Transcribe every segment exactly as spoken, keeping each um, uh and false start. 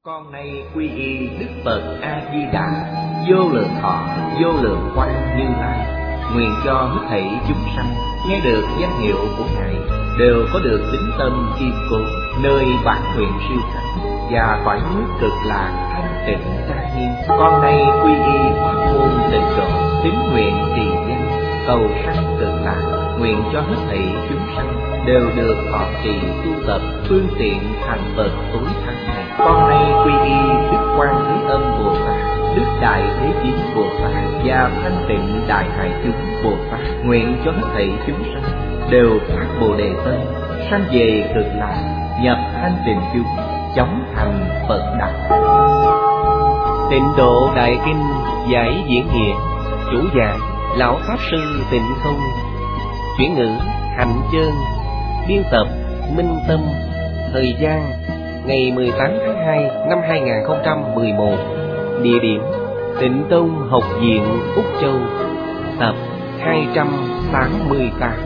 Con nay quy y Đức Phật A Di Đà, vô lượng thọ, vô lượng quang Như Lai. Nguyện cho hết thảy chúng sanh nghe được danh hiệu của Ngài đều có được tín tâm kiên cố, nơi bản nguyện siêu sanh và cõi nước cực lạc thanh tịnh trang nghiêm. Con nay quy y pháp môn tịnh độ, tín nguyện trì danh cầu sanh cực lạc. Nguyện cho hết thảy chúng sanh đều được thọ trì tu tập phương tiện thành Phật tối thắng này. Con nay quy y Đức Quan Thế Âm Bồ Tát, Đức Đại Thế Chí Bồ Tát và Thanh Tịnh Đại Hải Chúng Bồ Tát. Nguyện cho hết thảy chúng sanh đều phát Bồ Đề tâm, sanh về cực lạc, nhập thanh tịnh chúng, chóng thành Phật đạo. Tịnh Độ Đại Kinh giải diễn nghĩa, chủ giảng Lão Pháp Sư Tịnh Không, chuyển ngữ Hạnh Chơn, biên tập Minh Tâm. Thời gian ngày mười tám tháng hai năm hai nghìn không trăm mười một. Địa điểm Tịnh Tông Học viện Úc Châu. Tập hai trăm tám mươi tám.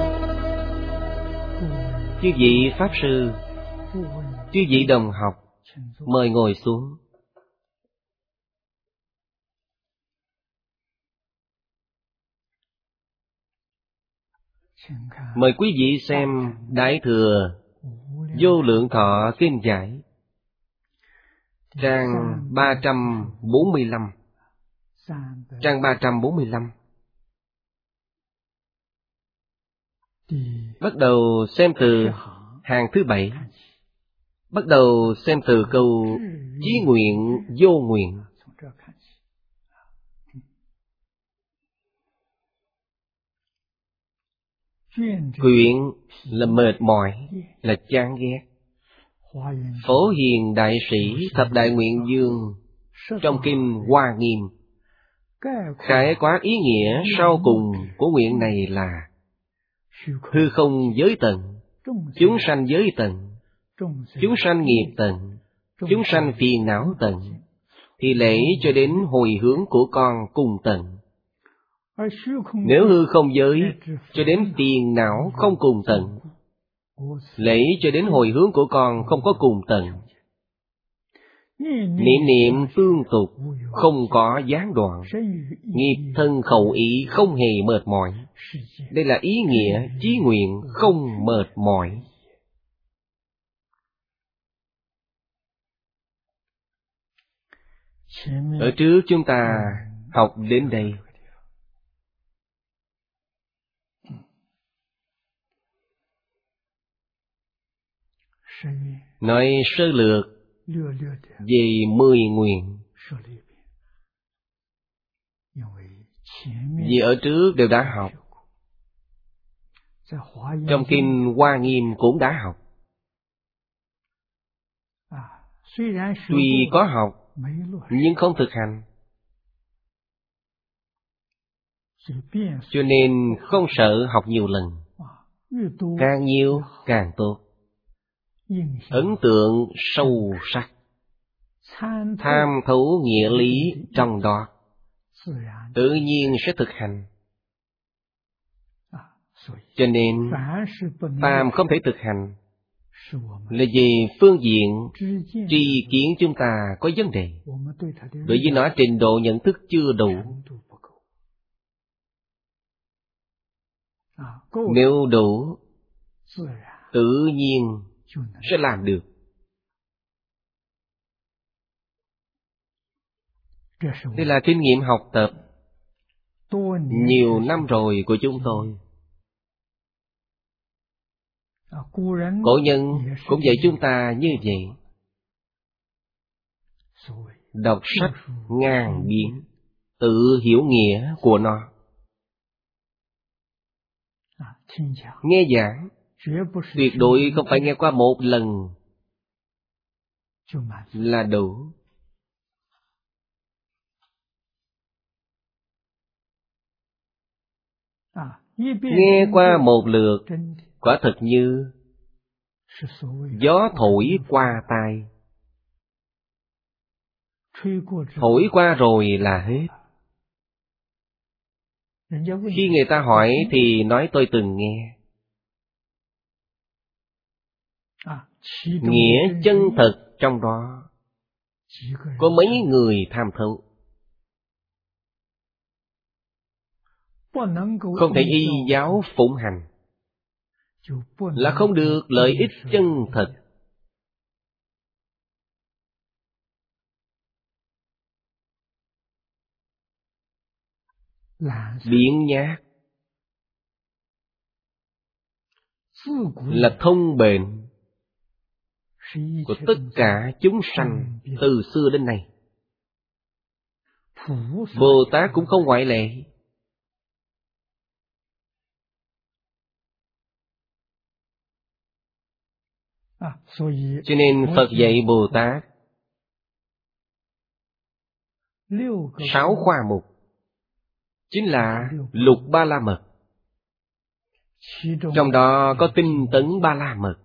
Chư vị Pháp Sư, chư vị đồng học, mời ngồi xuống. Mời quý vị xem Đại Thừa Vô Lượng Thọ Kinh Giải, trang ba trăm bốn mươi lăm. Trang ba trăm bốn mươi lăm. Bắt đầu xem từ hàng thứ bảy. Bắt đầu xem từ câu chí nguyện vô nguyện. Quyện là mệt mỏi, là chán ghét. Phổ Hiền Đại Sĩ Thập Đại Nguyện Dương trong Kinh Hoa Nghiêm khái quát ý nghĩa sau cùng của nguyện này là hư không giới tận, chúng sanh giới tận, chúng sanh nghiệp tận, chúng sanh phiền não tận, thì lễ cho đến hồi hướng của con cùng tận. Nếu hư không giới cho đến phiền não không cùng tận, lễ cho đến hồi hướng của con không có cùng tận. Niệm niệm tương tục không có gián đoạn, nghiệp thân khẩu ý không hề mệt mỏi. Đây là ý nghĩa chí nguyện không mệt mỏi. Ở trước chúng ta học đến đây, nói sơ lược về mười nguyện. Vì ở trước đều đã học, trong Kinh Hoa Nghiêm cũng đã học. Tuy có học nhưng không thực hành, cho nên không sợ học nhiều lần. Càng nhiều càng tốt, ấn tượng sâu sắc, tham thấu nghĩa lý trong đó, tự nhiên sẽ thực hành. Cho nên phàm không thể thực hành là về phương diện tri kiến chúng ta có vấn đề, bởi vì nó trình độ nhận thức chưa đủ. Nếu đủ, tự nhiên sẽ làm được. Đây là kinh nghiệm học tập nhiều năm rồi của chúng tôi. Cổ nhân cũng dạy chúng ta như vậy. Đọc sách ngàn biến, tự hiểu nghĩa của nó. Nghe giảng tuyệt đối không phải nghe qua một lần là đủ. Nghe qua một lượt, quả thật như gió thổi qua tai. Thổi qua rồi là hết. Khi người ta hỏi thì nói tôi từng nghe. Nghĩa chân thật trong đó có mấy người tham thấu. Không thể y giáo phụng hành, là không được lợi ích chân thật. Biện nhác là thông bệnh của tất cả chúng sanh từ xưa đến nay. Bồ Tát cũng không ngoại lệ. Cho nên Phật dạy Bồ Tát sáu khoa mục, chính là lục ba la mật. Trong đó có tinh tấn ba la mật.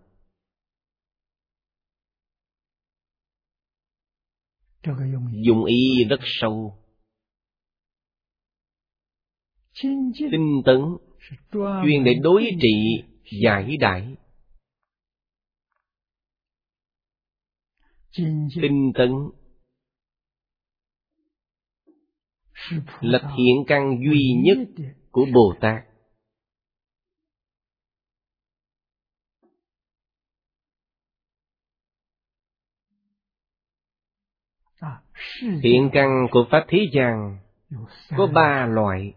Dụng ý rất sâu. Tinh tấn chuyên để đối trị giải đãi. Tinh tấn là thiện căn duy nhất của Bồ Tát. Thiện căn của Pháp thế gian có ba loại.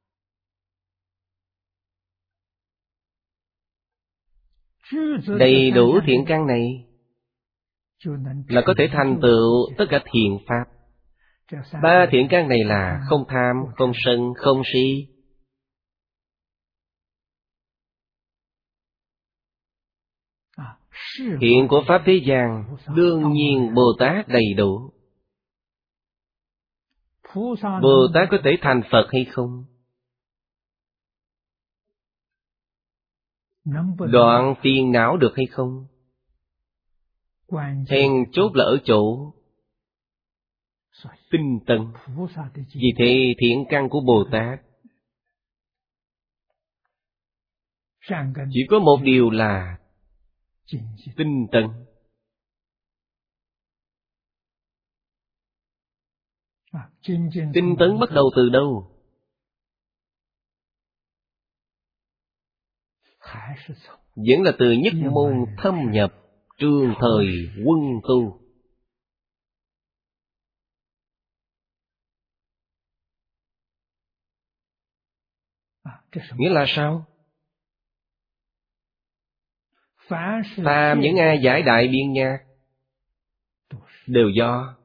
Đầy đủ thiện căn này là có thể thành tựu tất cả thiện pháp. Ba thiện căn này là không tham, không sân, không si. Thiện của Pháp thế gian đương nhiên Bồ Tát đầy đủ. Bồ Tát có thể thành Phật hay không? Đoạn phiền não được hay không? Then chốt là ở chỗ tinh tấn. Vì thế thiện căn của Bồ Tát chỉ có một điều là tinh tấn. Tinh tấn bắt đầu từ đâu? Vẫn là từ nhất môn thâm nhập, trường thời quân tu. Nghĩa là sao? Phàm những ai giải đại biện nhạc đều do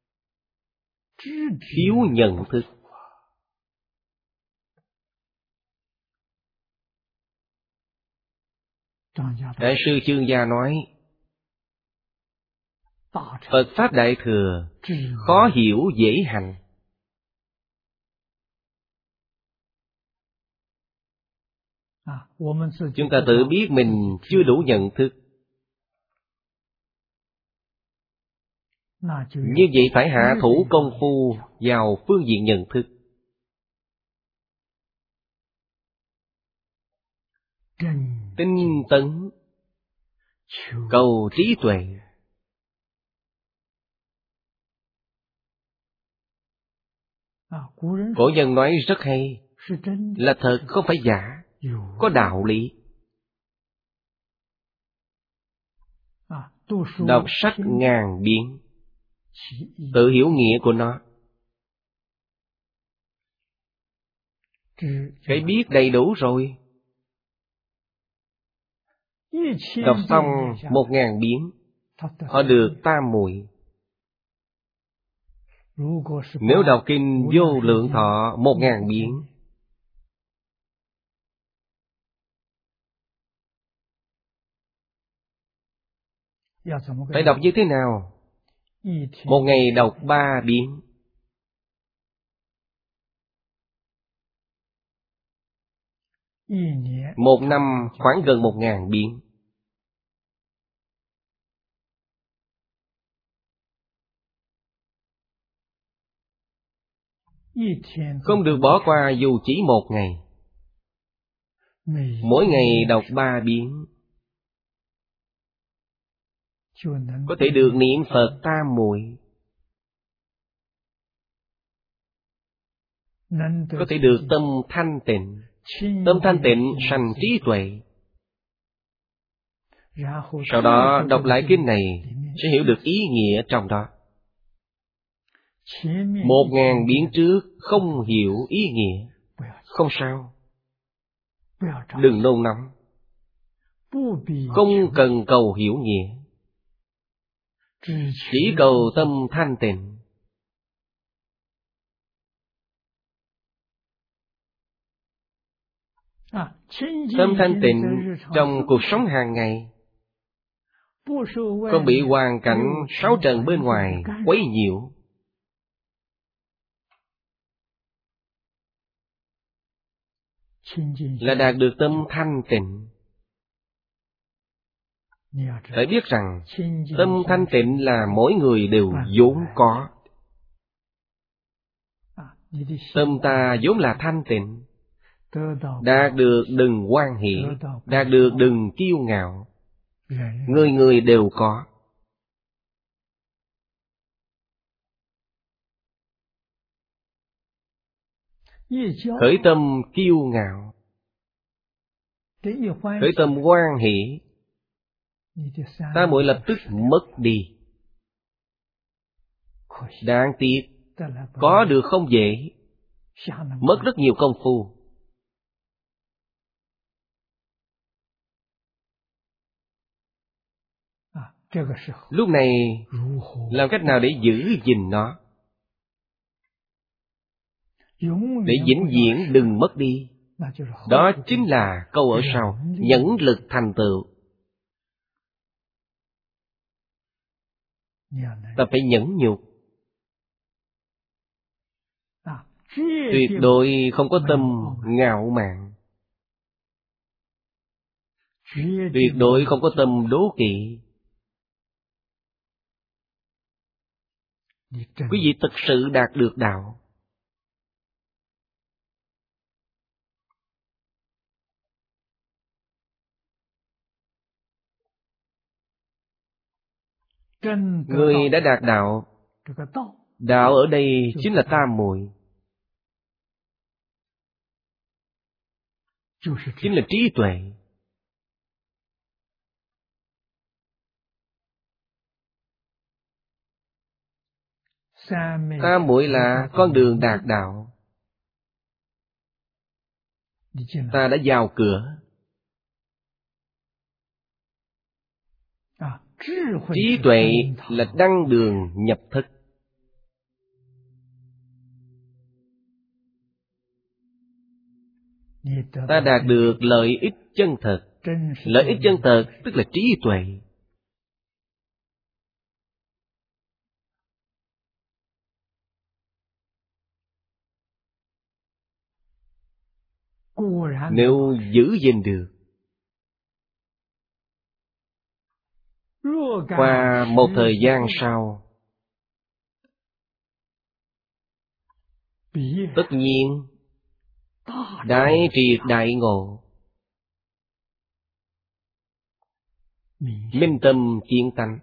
thiếu nhận thức. Đại sư Chương Gia nói, Phật Pháp Đại Thừa khó hiểu dễ hành. Chúng ta tự biết mình chưa đủ nhận thức. Như vậy phải hạ thủ công phu vào phương diện nhận thức. Tinh tấn, cầu trí tuệ. Cổ nhân nói rất hay, là thật không phải giả, có đạo lý. Đọc sách ngàn biến, tự hiểu nghĩa của nó. Cái biết đầy đủ rồi. Đọc xong một ngàn biến, họ được tam muội. Nếu đọc kinh Vô Lượng Thọ một ngàn biến, phải đọc như thế nào? Một ngày đọc ba biến. Một năm khoảng gần một ngàn biến. Không được bỏ qua dù chỉ một ngày. Mỗi ngày đọc ba biến, có thể được niệm Phật tam muội. có thể được tâm thanh tịnh. Tâm thanh tịnh sanh trí tuệ. Sau đó đọc lại kinh này sẽ hiểu được ý nghĩa trong đó. Một ngàn biến trước không hiểu ý nghĩa, không sao. Đừng nôn nóng. Không cần cầu hiểu nghĩa, chỉ cầu tâm thanh tịnh. Tâm thanh tịnh trong cuộc sống hàng ngày, không bị hoàn cảnh sáu trần bên ngoài quấy nhiễu. Là đạt được tâm thanh tịnh. Phải biết rằng tâm thanh tịnh là mỗi người đều vốn có. Tâm ta vốn là thanh tịnh. Đạt được đừng hoan hỷ, đạt được đừng kiêu ngạo. Người người đều có. Khởi tâm kiêu ngạo, khởi tâm hoan hỷ, tam muội lập tức mất đi. Đáng tiếc, có được không dễ, mất rất nhiều công phu. Lúc này, làm cách nào để giữ gìn nó, để vĩnh viễn đừng mất đi? Đó chính là câu ở sau: nhẫn lực thành tựu. Ta phải nhẫn nhục, tuyệt đối không có tâm ngạo mạn, tuyệt đối không có tâm đố kỵ. Quý vị thực sự đạt được đạo. Người đã đạt đạo. Đạo ở đây chính là tam muội, chính là trí tuệ. Tam muội là con đường đạt đạo. Ta đã vào cửa. Trí tuệ là đăng đường nhập thức. Ta đạt được lợi ích chân thật. Lợi ích chân thật tức là trí tuệ. Nếu giữ gìn được, qua một thời gian sau, tất nhiên đại triệt đại ngộ, minh tâm kiến tánh.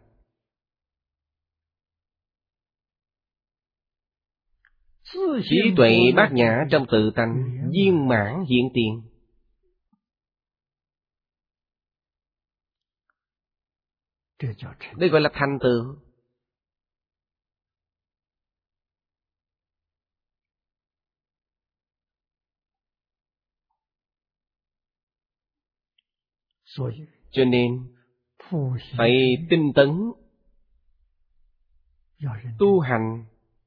Trí tuệ bát nhã trong tự tánh viên mãn hiện tiền. Đây gọi là thành tựu. Cho nên phải tinh tấn tu hành.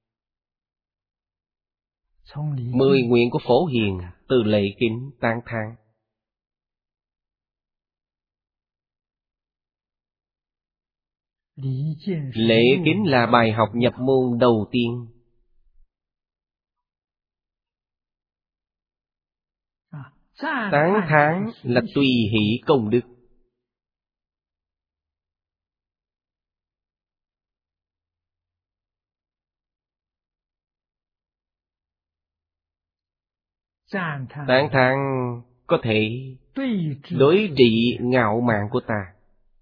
Mười nguyện của Phổ Hiền từ lễ kính tán thán. Lễ kính là bài học nhập môn đầu tiên. Tán thán là tùy hỷ công đức. Tán thán có thể đối trị ngạo mạn của ta,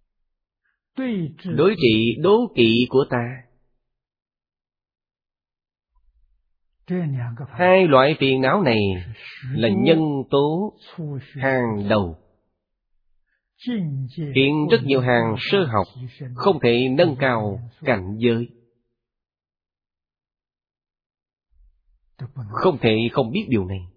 đối trị đố kỵ của ta. Hai loại phiền não này là nhân tố hàng đầu, khiến rất nhiều hàng sơ học không thể nâng cao cảnh giới. Không thể không biết điều này.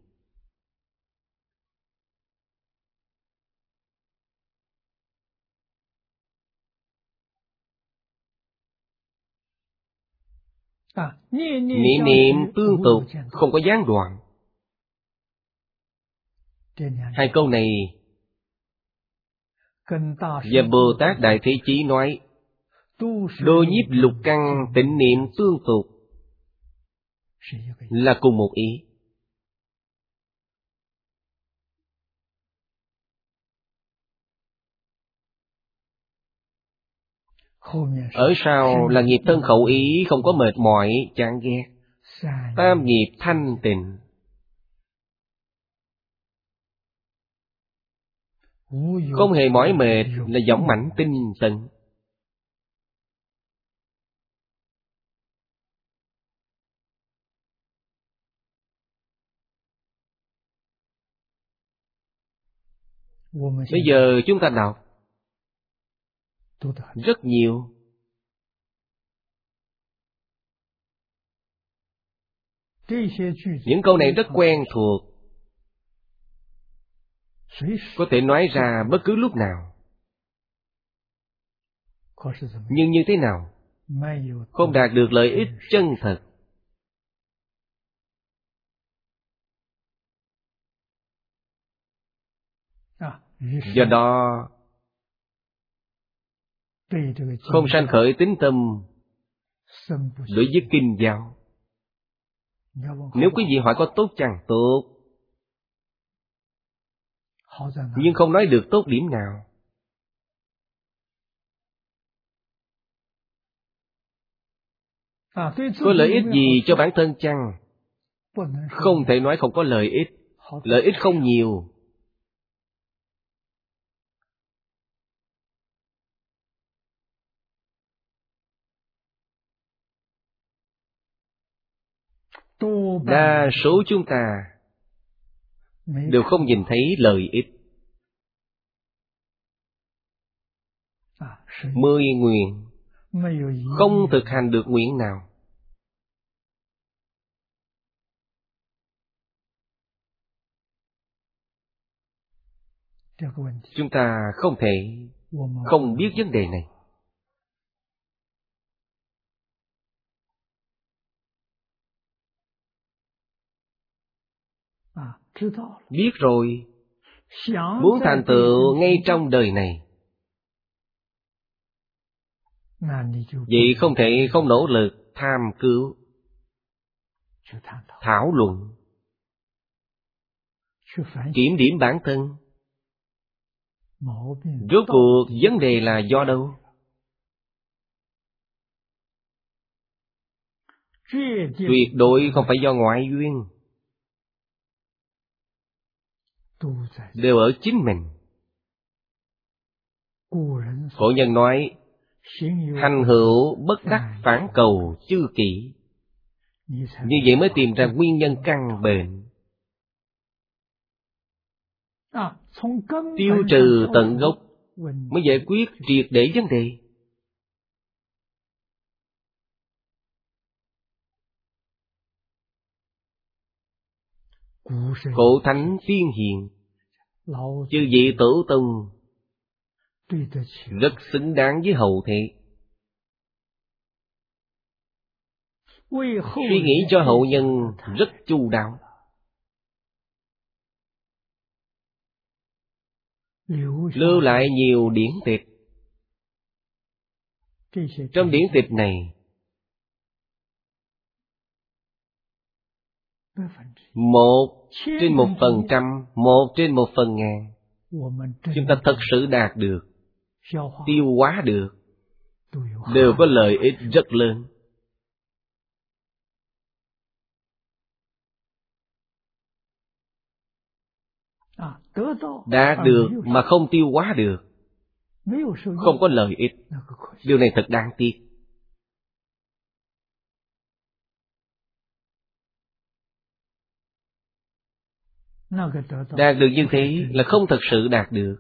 Niệm niệm tương tục, không có gián đoạn. Hai câu này và Bồ Tát Đại Thế Chí nói đôi nhiếp lục căn tịnh niệm tương tục là cùng một ý. Ở sau là nghiệp thân khẩu ý không có mệt mỏi, chán ghét. Tam nghiệp thanh tịnh. Không hề mỏi mệt là dõng mãnh tinh tấn. Bây giờ chúng ta đọc rất nhiều. Những câu này rất quen thuộc, có thể nói ra bất cứ lúc nào. Nhưng như thế nào? Không đạt được lợi ích chân thật. Do đó không sanh khởi tín tâm đối với kinh giáo. Nếu quý vị hỏi có tốt chẳng tốt, nhưng không nói được tốt điểm nào. Có lợi ích gì cho bản thân chăng? Không thể nói không có lợi ích. Lợi ích không nhiều. Đa số chúng ta đều không nhìn thấy lợi ích. Mười nguyện không thực hành được nguyện nào. Chúng ta không thể không biết vấn đề này. Biết rồi, muốn thành tựu ngay trong đời này, vậy không thể không nỗ lực tham cứu, thảo luận, kiểm điểm bản thân. Rốt cuộc vấn đề là do đâu? Tuyệt đối không phải do ngoại duyên, đều ở chính mình. Cổ nhân nói hành hữu bất đắc phản cầu chư kỷ. Như vậy mới tìm ra nguyên nhân căn bệnh, tiêu trừ tận gốc, mới giải quyết triệt để vấn đề. Cổ thánh tiên hiền, chư vị tổ tông rất xứng đáng với hậu thế. Suy nghĩ cho hậu nhân rất chu đáo. Lưu lại nhiều điển tịch. Trong điển tịch này, một trên một phần trăm, một trên một phần ngàn, chúng ta thật sự đạt được, tiêu hóa được, đều có lợi ích rất lớn. Đạt được mà không tiêu hóa được, không có lợi ích. Điều này thật đáng tiếc. Đạt được như thế là không thật sự đạt được.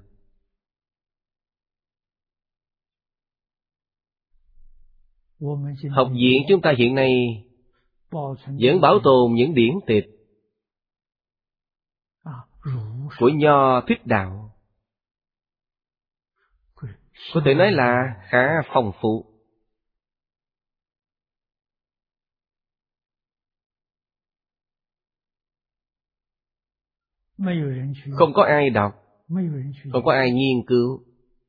Học viện chúng ta hiện nay vẫn bảo tồn những điển tịch của Nho Thích Đạo, có thể nói là khá phong phú. Không có ai đọc, không có ai nghiên cứu.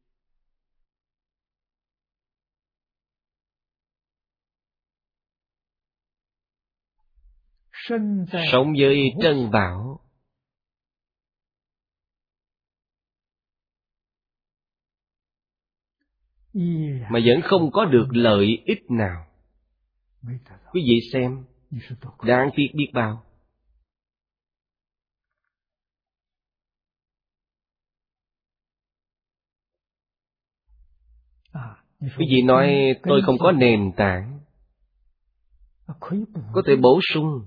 Sống với trân bảo mà vẫn không có được lợi ích nào. Quý vị xem, đáng tiếc biết bao. Quý vị nói tôi không có nền tảng, có thể bổ sung.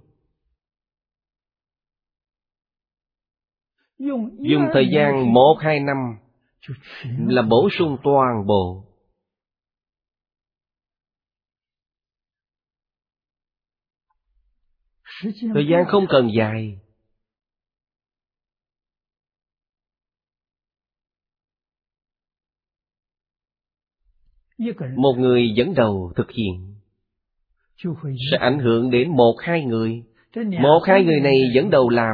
Dùng thời gian một hai năm là bổ sung toàn bộ. Thời gian không cần dài. Một người dẫn đầu thực hiện sẽ ảnh hưởng đến một hai người. Một hai người này dẫn đầu làm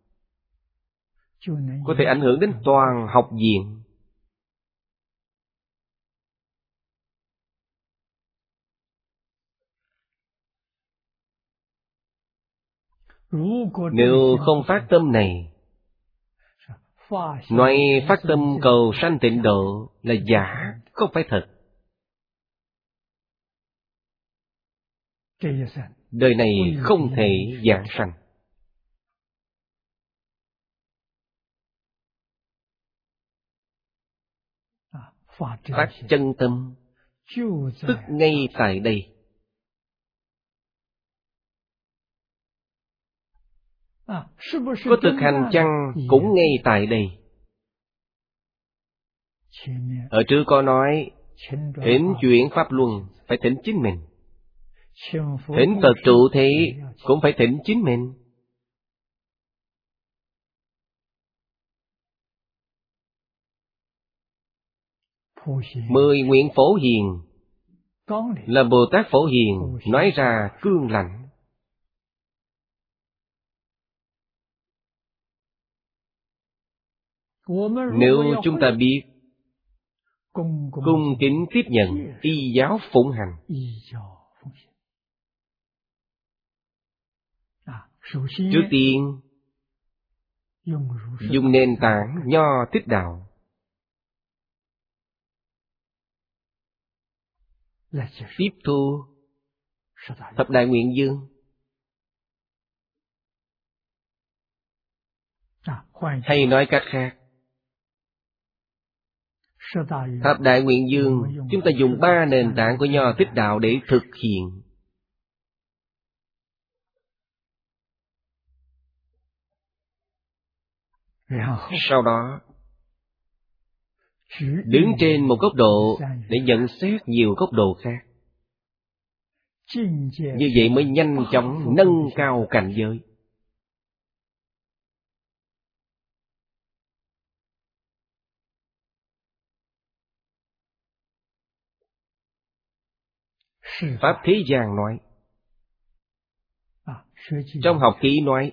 có thể ảnh hưởng đến toàn học viện. Nếu không phát tâm này, nói phát tâm cầu sanh tịnh độ là giả, không phải thật. Đời này không thể giảng sanh. Phát chân tâm tức ngay tại đây. Có thực hành chăng cũng ngay tại đây. Ở trước có nói, thỉnh chuyển pháp luân phải thỉnh chính mình, thỉnh Phật trụ thế cũng phải thỉnh chính mình. Mười nguyện Phổ Hiền là Bồ Tát Phổ Hiền nói ra cương lãnh. Nếu chúng ta biết cung kính tiếp nhận, y giáo phụng hành, trước tiên dùng nền tảng Nho Thích Đạo tiếp thu Thập Đại Nguyện Dương. Hay nói cách khác, Thập Đại Nguyện Dương chúng ta dùng ba nền tảng của Nho Thích Đạo để thực hiện. Sau đó đứng trên một góc độ để nhận xét nhiều góc độ khác. Như vậy mới nhanh chóng nâng cao cảnh giới. Pháp Thế Gian nói, trong học ký nói,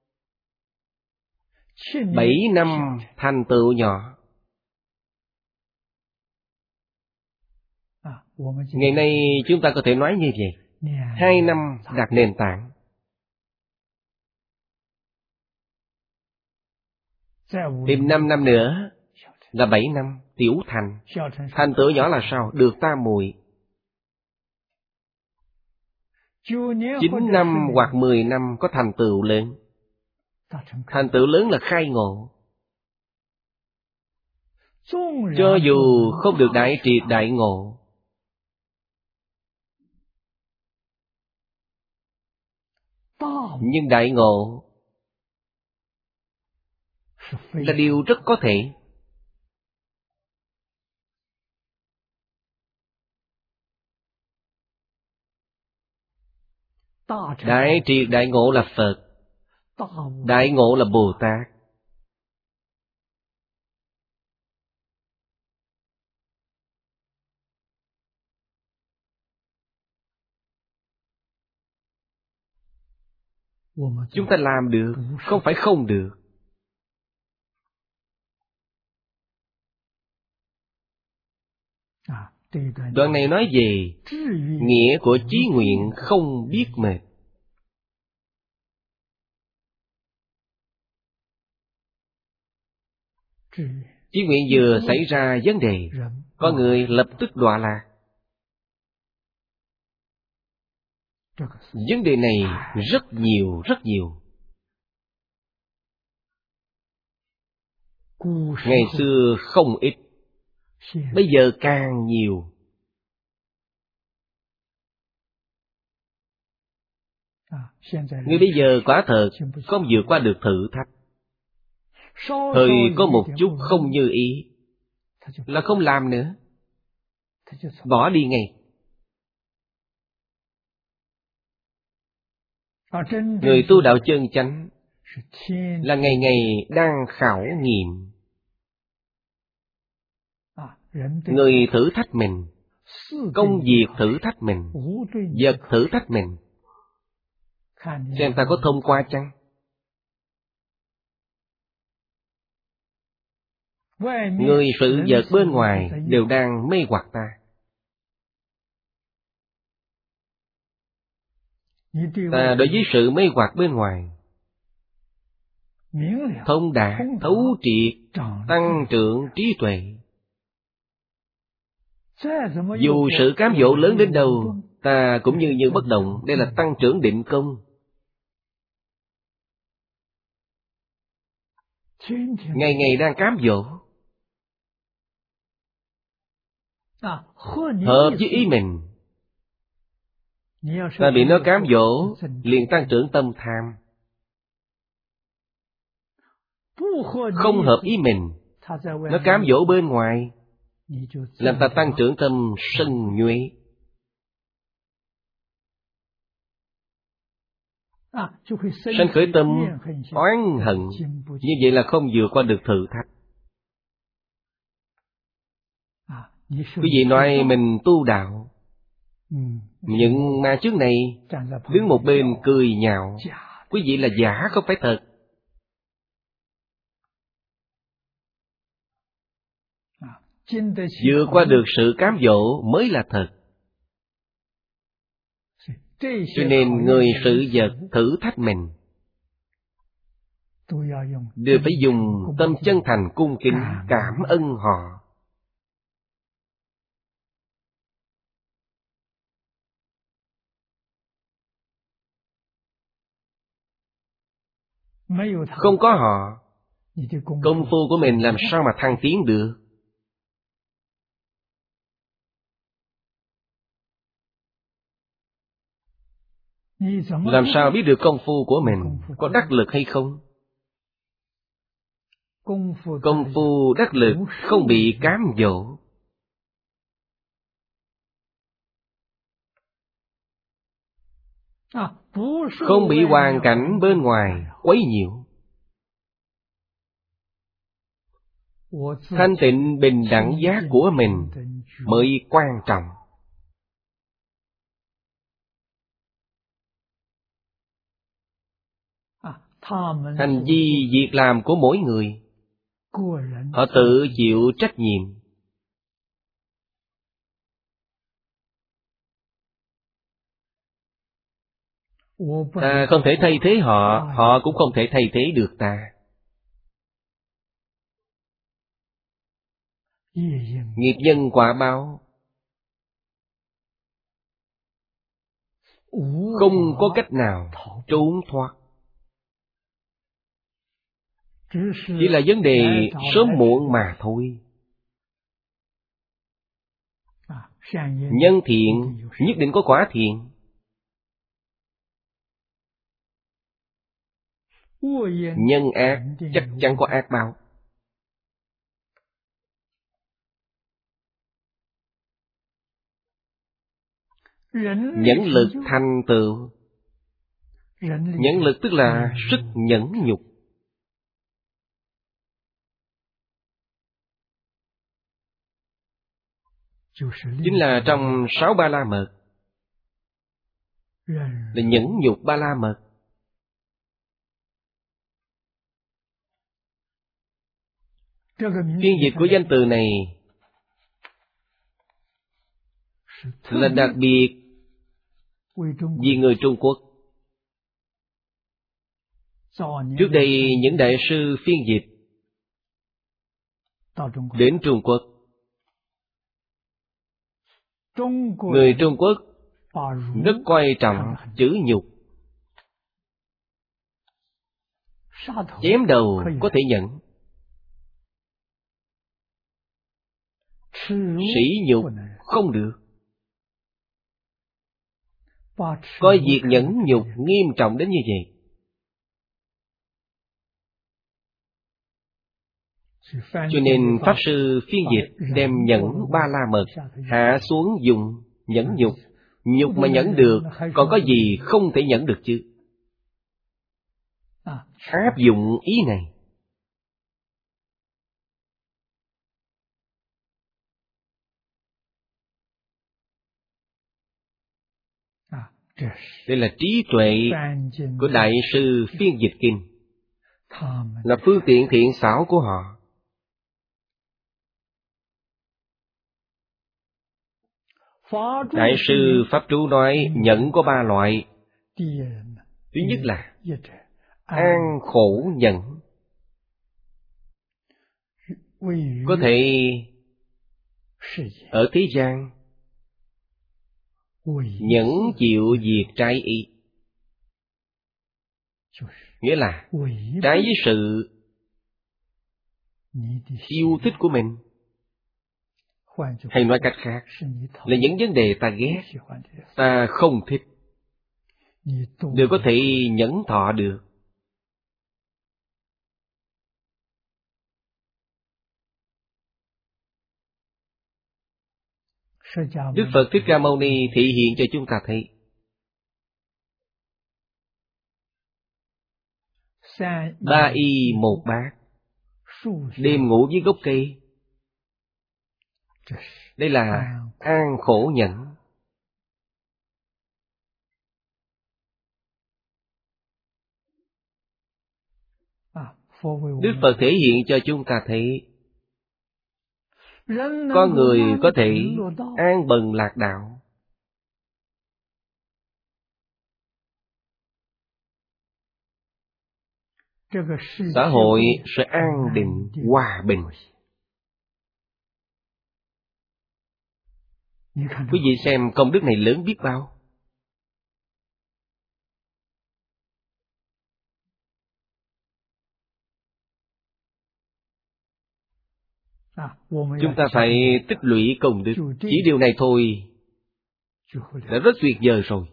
bảy năm thành tựu nhỏ. Ngày nay chúng ta có thể nói như vậy. Hai năm đặt nền tảng. Thêm năm năm nữa là bảy năm tiểu thành. Thành tựu nhỏ là sao? Được tam muội. Chín năm hoặc mười năm có thành tựu lớn. Thành tựu lớn là khai ngộ. Cho dù không được đại triệt đại ngộ, nhưng đại ngộ là điều rất có thể. Đại triệt đại ngộ là Phật, đại ngộ là Bồ Tát. Chúng ta làm được, không phải không được. Đoạn này nói về nghĩa của chí nguyện không biết mệt. Chí nguyện vừa xảy ra vấn đề, có người lập tức đọa lạc. Vấn đề này rất nhiều, rất nhiều. Ngày xưa không ít, bây giờ càng nhiều. Người bây giờ quả thật không vượt qua được thử thách. Hơi có một chút không như ý là không làm nữa, bỏ đi ngay. Người tu đạo chân chánh là ngày ngày đang khảo nghiệm. Người thử thách mình, công việc thử thách mình, vật thử thách mình. Xem ta có thông qua chăng? Người sự vật bên ngoài đều đang mê hoặc ta. Ta đối với sự mê hoặc bên ngoài thông đạt, thấu triệt, tăng trưởng trí tuệ. Dù sự cám dỗ lớn đến đâu, ta cũng như như bất động. Đây là tăng trưởng định công. Ngày ngày đang cám dỗ, hợp với ý mình. Ta bị nó cám dỗ, liền tăng trưởng tâm tham. Không hợp ý mình, nó cám dỗ bên ngoài, làm ta tăng trưởng tâm sân nhuệ. Sanh khởi tâm oán hận. Như vậy là không vượt qua được thử thách. Quý vị nói mình tu đạo, những ma trước này đứng một bên cười nhạo. Quý vị là giả, không phải thật. Vượt qua được sự cám dỗ mới là thật. Cho nên người sự vật thử thách mình đều phải dùng tâm chân thành cung kính cảm ơn họ. Không có họ, công phu của mình làm sao mà thăng tiến được? Làm sao biết được công phu của mình có đắc lực hay không? Công phu đắc lực không bị cám dỗ. Không bị hoàn cảnh bên ngoài quấy nhiễu. Thanh tịnh bình đẳng giác của mình mới quan trọng. Hành vi việc làm của mỗi người, họ tự chịu trách nhiệm. Ta không thể thay thế họ, họ cũng không thể thay thế được ta. Nghiệp nhân quả báo, không có cách nào trốn thoát. Chỉ là vấn đề sớm muộn mà thôi. Nhân thiện nhất định có quả thiện. Nhân ác chắc chắn có ác báo. Nhẫn lực thành tựu. Nhẫn lực tức là sức nhẫn nhục. Chính là trong sáu ba la mật, là nhẫn nhục ba la mật. Phiên dịch của danh từ này là đặc biệt vì người Trung Quốc. Trước đây những đại sư phiên dịch đến Trung Quốc, người Trung Quốc rất coi trọng chữ nhục. Chém đầu có thể nhận, sỉ nhục không được. Coi việc nhẫn nhục nghiêm trọng đến như vậy. Cho nên Pháp Sư phiên dịch đem nhẫn ba la mật hạ xuống dùng nhẫn nhục. Nhục mà nhẫn được, còn có gì không thể nhẫn được chứ? Áp dụng ý này. Đây là trí tuệ của đại sư phiên dịch kinh, là phương tiện thiện xảo của họ. Đại sư Pháp Trú nói nhẫn có ba loại. Thứ nhất là an khổ nhẫn. Có thể ở thế gian nhẫn chịu việc trái ý, nghĩa là trái với sự yêu thích của mình. Hay nói cách khác là những vấn đề ta ghét, ta không thích, đều có thể nhẫn thọ được. Đức Phật Thích Ca Mâu Ni thị hiện cho chúng ta thấy ba y một bát, đêm ngủ dưới gốc cây. Đây là an khổ nhẫn. Đức Phật thể hiện cho chúng ta thấy con người có thể an bần lạc đạo. Xã hội sẽ an định, hòa bình. Quý vị xem công đức này lớn biết bao. Chúng ta phải tích lũy công đức. Chỉ điều này thôi đã rất tuyệt vời rồi.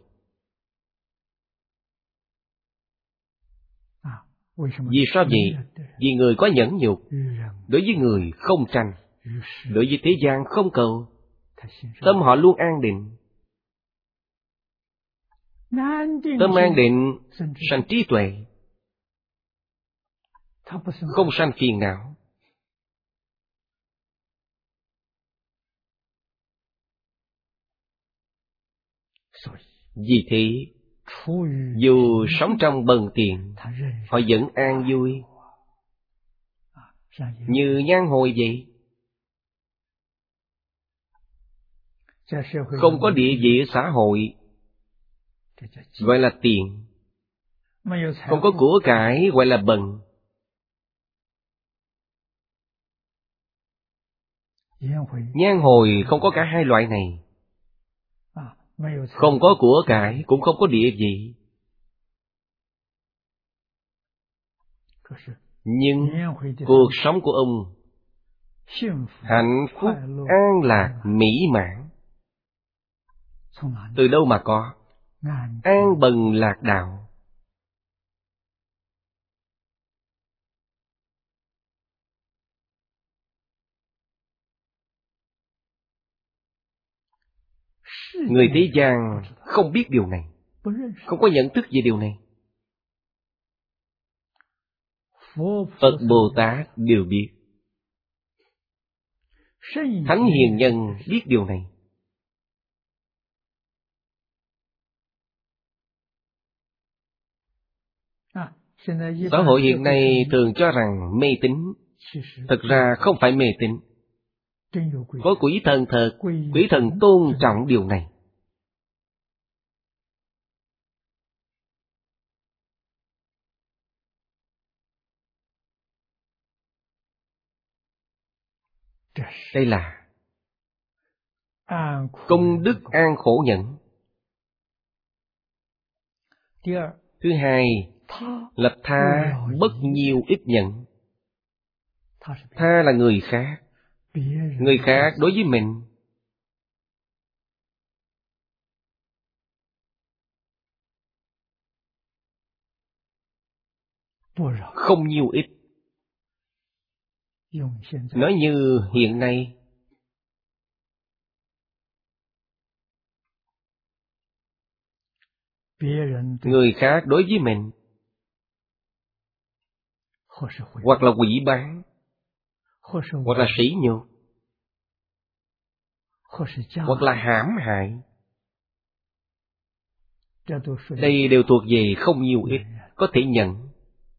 Vì sao vậy? Vì người có nhẫn nhục, đối với người không tranh, đối với thế gian không cầu, tâm họ luôn an định. Tâm an định sanh trí tuệ, không sanh phiền não. Vì thế, dù sống trong bần tiền, họ vẫn an vui, như nhan hồi vậy. Không có địa vị xã hội, gọi là tiền. Không có của cải, gọi là bần. Nhan hồi không có cả hai loại này. Không có của cải, cũng không có địa vị. Nhưng cuộc sống của ông hạnh phúc, an lạc, mỹ mãn. Từ đâu mà có? An bần lạc đạo. Người thế gian không biết điều này, không có nhận thức về điều này. Phật Bồ Tát đều biết. Thánh hiền nhân biết điều này. Xã hội hiện nay thường cho rằng mê tín. Thực ra không phải mê tín. Có quỷ thần thật, quỷ thần tôn trọng điều này. Đây là công đức an khổ nhẫn. Thứ hai, lập tha bất nhiêu ít nhẫn. Tha là người khác. Người khác đối với mình. Không nhiều ít. Nói như hiện nay, người khác đối với mình, hoặc là quỷ bán, hoặc là sỉ nhục, hoặc là hãm hại. Đây đều thuộc về không nhiều ít, có thể nhận.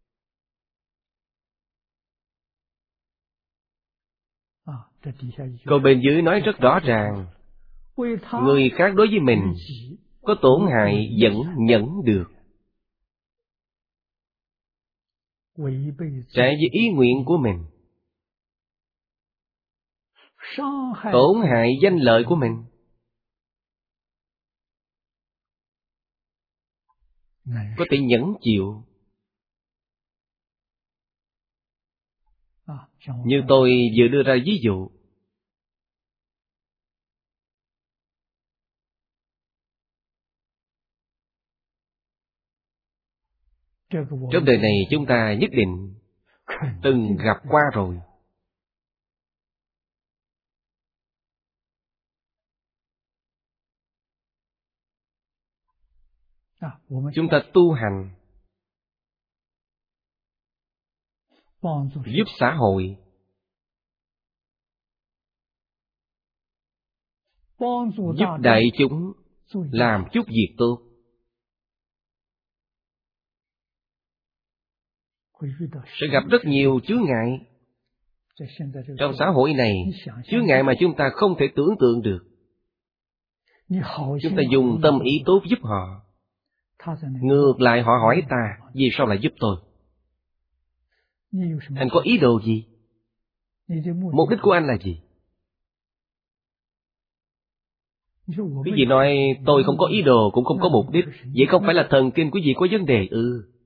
Câu bên dưới nói rất rõ ràng, người khác đối với mình có tổn hại vẫn nhẫn được. Trái với ý nguyện của mình, tổn hại danh lợi của mình, có thể nhẫn chịu. Như tôi vừa đưa ra ví dụ, trong đời này chúng ta nhất định từng gặp qua rồi. Chúng ta tu hành giúp xã hội, giúp đại chúng làm chút việc tốt, sẽ gặp rất nhiều chướng ngại. Trong xã hội này, chướng ngại mà chúng ta không thể tưởng tượng được. Chúng ta dùng tâm ý tốt giúp họ, ngược lại họ hỏi ta, vì sao lại giúp tôi? Anh có ý đồ gì? Mục đích của anh là gì? Quý vị nói tôi không có ý đồ cũng không có mục đích, vậy không phải là thần kinh quý vị có vấn đề ư? Ừ.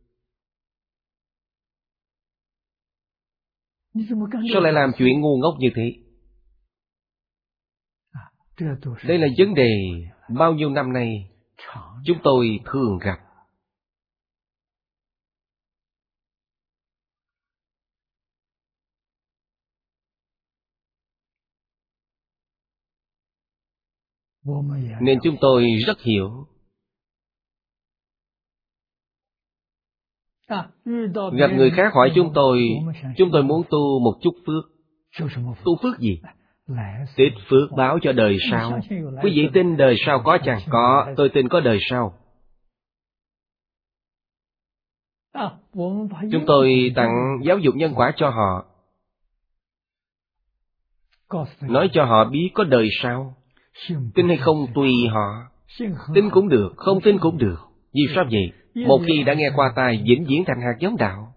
Sao lại làm chuyện ngu ngốc như thế? Đây là vấn đề bao nhiêu năm nay chúng tôi thường gặp. Nên chúng tôi rất hiểu. Gặp người khác hỏi chúng tôi, chúng tôi muốn tu một chút phước. Tu phước gì? Tích phước báo cho đời sau. Quý vị tin đời sau có chăng? Có, tôi tin có đời sau. Chúng tôi tặng giáo dục nhân quả cho họ, nói cho họ biết có đời sau. Tin hay không tùy họ. Tin cũng được, không tin cũng được. Vì sao vậy? Một khi đã nghe qua tai, vĩnh viễn thành hạt giống đạo.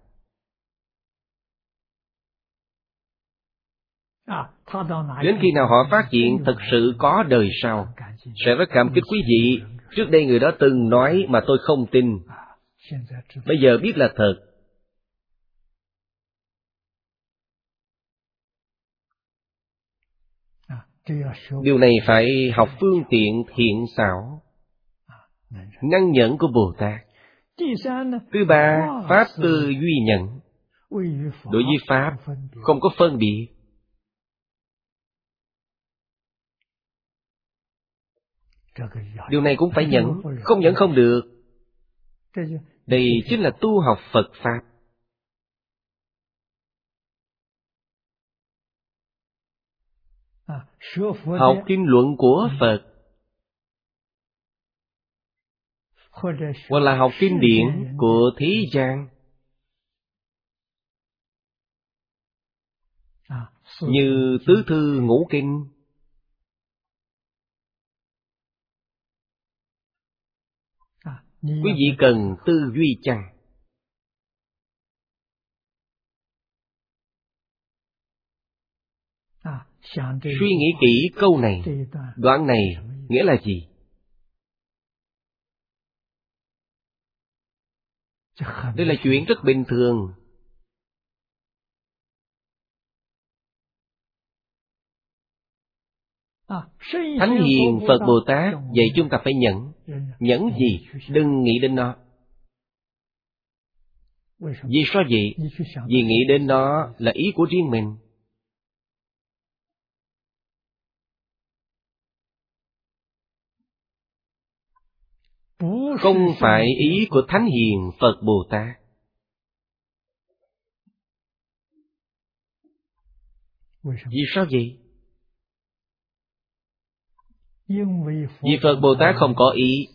Đến khi nào họ phát hiện thực sự có đời sau, sẽ rất cảm kích quý vị. Trước đây người đó từng nói mà tôi không tin, bây giờ biết là thật. Điều này phải học phương tiện thiện xảo, năng nhẫn của Bồ Tát. Thứ ba, pháp tư duy nhận. Đối với pháp không có phân biệt. Điều này cũng phải nhẫn, không nhẫn không được. Đây chính là tu học Phật Pháp. Học kinh luận của Phật, hoặc là học kinh điển của thế gian, như Tứ Thư Ngũ Kinh, quý vị cần tư duy chăng? Suy nghĩ kỹ câu này, đoạn này nghĩa là gì? Đây là chuyện rất bình thường. Thánh Hiền Phật Bồ Tát dạy chúng ta phải nhẫn. Nhẫn gì? Đừng nghĩ đến nó. Vì sao vậy? Vì nghĩ đến nó là ý của riêng mình. Không phải ý của Thánh Hiền Phật Bồ Tát. Vì sao vậy? Vì Phật Bồ Tát không có ý.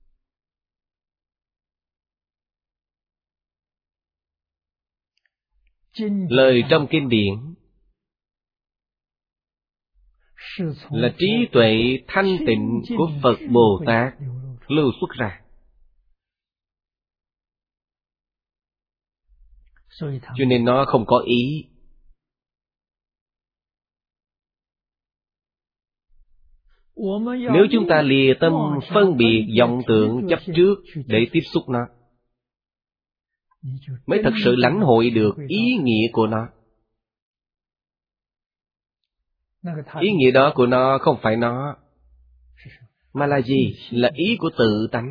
Lời trong kinh điển là trí tuệ thanh tịnh của Phật Bồ Tát lưu xuất ra. Cho nên nó không có ý. Nếu chúng ta lìa tâm phân biệt vọng tưởng chấp trước để tiếp xúc nó, mới thật sự lãnh hội được ý nghĩa của nó. Ý nghĩa đó của nó không phải nó, mà là gì? Là ý của tự tánh.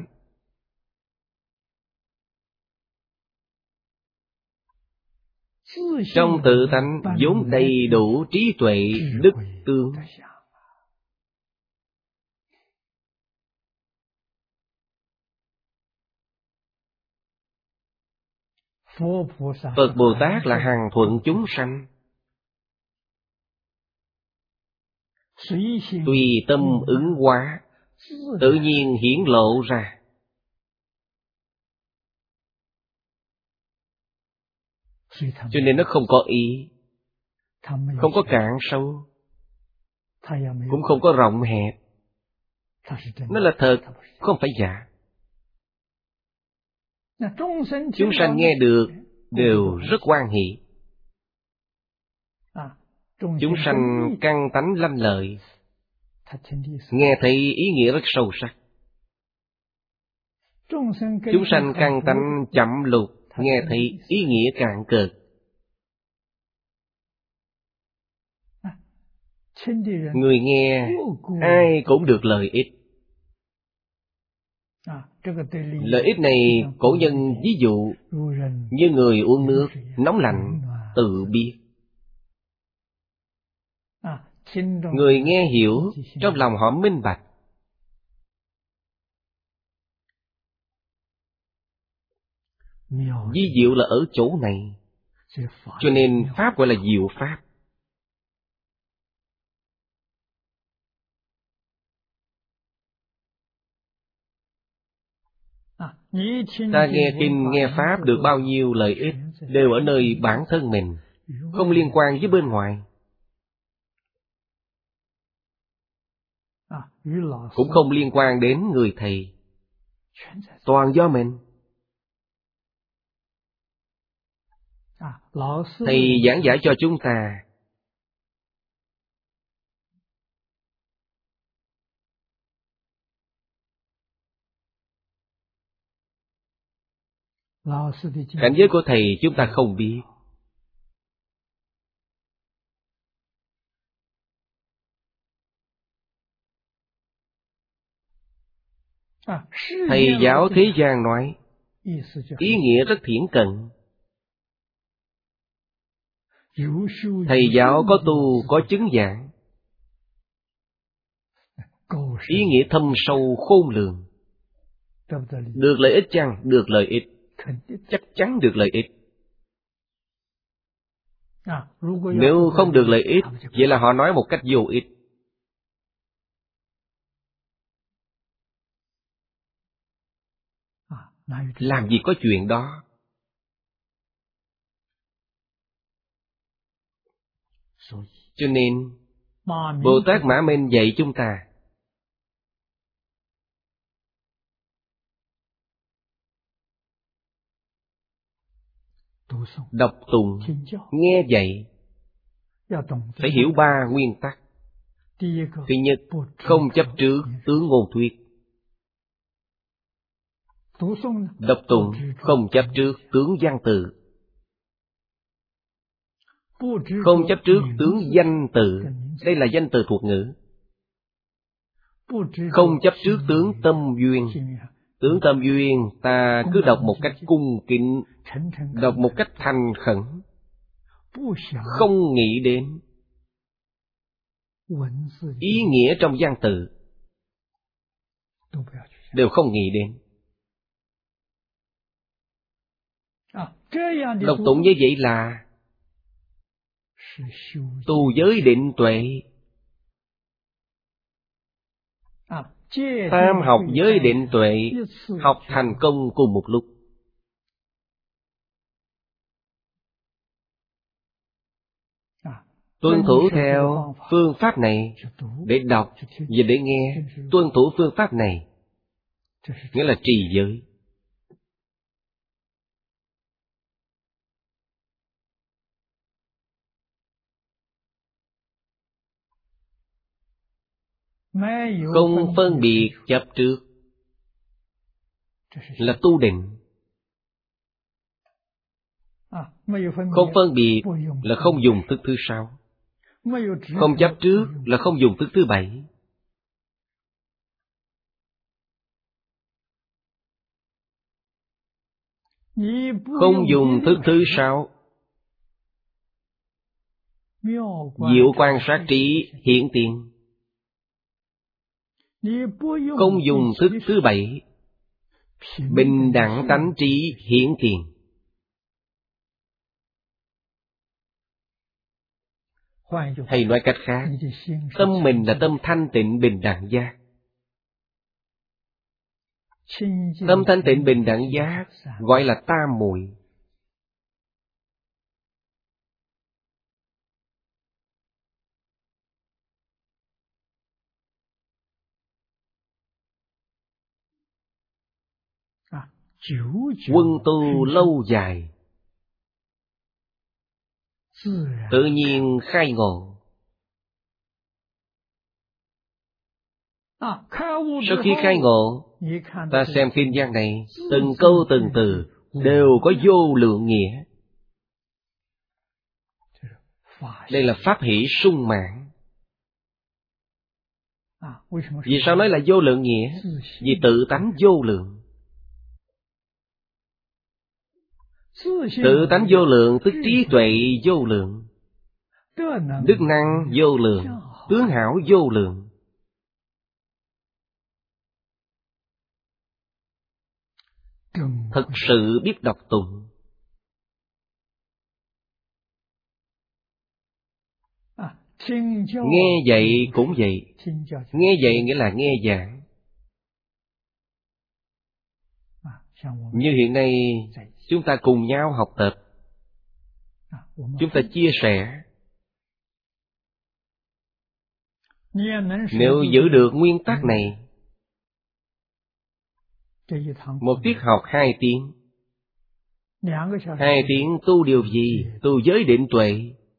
Trong tự tánh vốn đầy đủ trí tuệ, đức tướng. Phật Bồ Tát là hằng thuận chúng sanh, tùy tâm ứng hóa, tự nhiên hiển lộ ra. Cho nên nó không có ý, không có cạn sâu, cũng không có rộng hẹp. Nó là thật, không phải giả. Chúng sanh nghe được đều rất hoan hỷ. Chúng sanh căn tánh lanh lợi, nghe thấy ý nghĩa rất sâu sắc. Chúng sanh căn tánh chậm lục, nghe thấy ý nghĩa cạn cợt. Người nghe ai cũng được lợi ích. Lợi ích này cổ nhân ví dụ như người uống nước nóng lạnh tự biết. Người nghe hiểu, trong lòng họ minh bạch. Vi diệu là ở chỗ này. Cho nên Pháp gọi là diệu Pháp. Ta nghe kinh nghe Pháp được bao nhiêu lợi ích đều ở nơi bản thân mình, không liên quan với bên ngoài. Cũng không liên quan đến người thầy. Toàn do mình. Thầy giảng giải cho chúng ta, cảnh giới của thầy chúng ta không biết. Thầy giáo thế gian nói, ý nghĩa rất thiển cận. Thầy giáo có tu, có chứng giảng. Ý nghĩa thâm sâu khôn lường. Được lợi ích chăng? Được lợi ích. Chắc chắn được lợi ích. Nếu không được lợi ích, vậy là họ nói một cách vô ích. Làm gì có chuyện đó. Cho nên Bồ Tát Mã Minh dạy chúng ta đọc tụng, nghe dạy, phải hiểu ba nguyên tắc. Thứ nhất, không chấp trước tướng ngôn thuyết. Đọc tụng không chấp trước tướng văn tự. Không chấp trước tướng danh từ. Đây là danh từ thuộc ngữ. Không chấp trước tướng tâm duyên. Tướng tâm duyên ta cứ đọc một cách cung kính, đọc một cách thành khẩn, không nghĩ đến ý nghĩa trong văn tự, đều không nghĩ đến. Đọc tụng như vậy là tu giới định tuệ. Tam học giới định tuệ học thành công cùng một lúc. Tuân thủ theo phương pháp này để đọc và để nghe. Tuân thủ phương pháp này nghĩa là trì giới. Không phân biệt chấp trước là tu định. Không phân biệt là không dùng thức thứ sáu. Không chấp trước là không dùng thức thứ bảy. Không dùng thức thứ sáu. Diệu quan sát trí hiện tiền. Không dùng thức thứ bảy. Bình đẳng tánh trí hiện tiền. Hay nói cách khác, tâm mình là tâm thanh tịnh bình đẳng giác. Tâm thanh tịnh bình đẳng giác gọi là tam muội. Quân tu lâu dài, tự nhiên khai ngộ. Sau khi khai ngộ, ta xem kinh văn này, từng câu từng từ đều có vô lượng nghĩa. Đây là pháp hỷ sung mãn. Vì sao nói là vô lượng nghĩa? Vì tự tánh vô lượng. Tự tánh vô lượng tức trí tuệ vô lượng, đức năng vô lượng, tướng hảo vô lượng. Thật sự biết đọc tụng. Nghe dạy cũng vậy. Nghe dạy nghĩa là nghe giảng. Như hiện nay chúng ta cùng nhau học tập, chúng ta chia sẻ. Nếu giữ được nguyên tắc này, một tiết học hai tiếng. Hai tiếng tu điều gì? Tu giới định tuệ.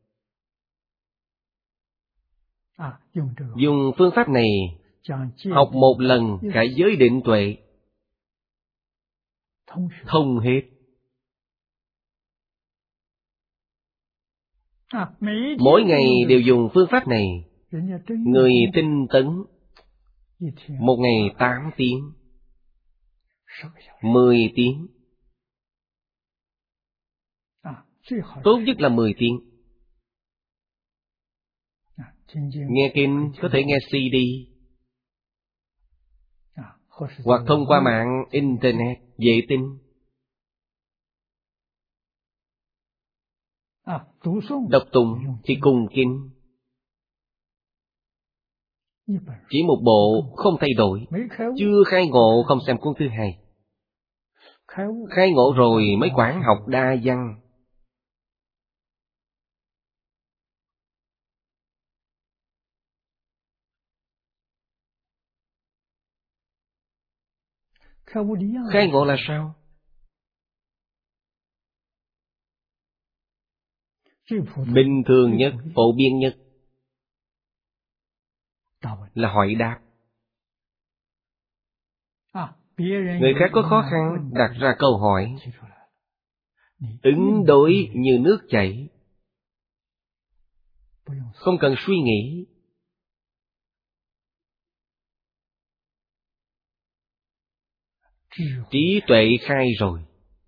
Dùng phương pháp này học một lần cả giới định tuệ, thông hết. Mỗi ngày đều dùng phương pháp này. Người tinh tấn một ngày tám tiếng, mười tiếng. Tốt nhất là mười tiếng. Nghe kinh có thể nghe xê đê, hoặc thông qua mạng Internet, dễ tin. Đọc tụng thì cùng kinh. Chỉ một bộ không thay đổi. Chưa khai ngộ không xem cuốn thứ hai. Khai ngộ rồi mới quản học đa văn. Khai ngộ là sao? Bình thường nhất, phổ biến nhất là hỏi đáp. Người khác có khó khăn đặt ra câu hỏi, ứng đối như nước chảy, không cần suy nghĩ. Trí tuệ khai rồi.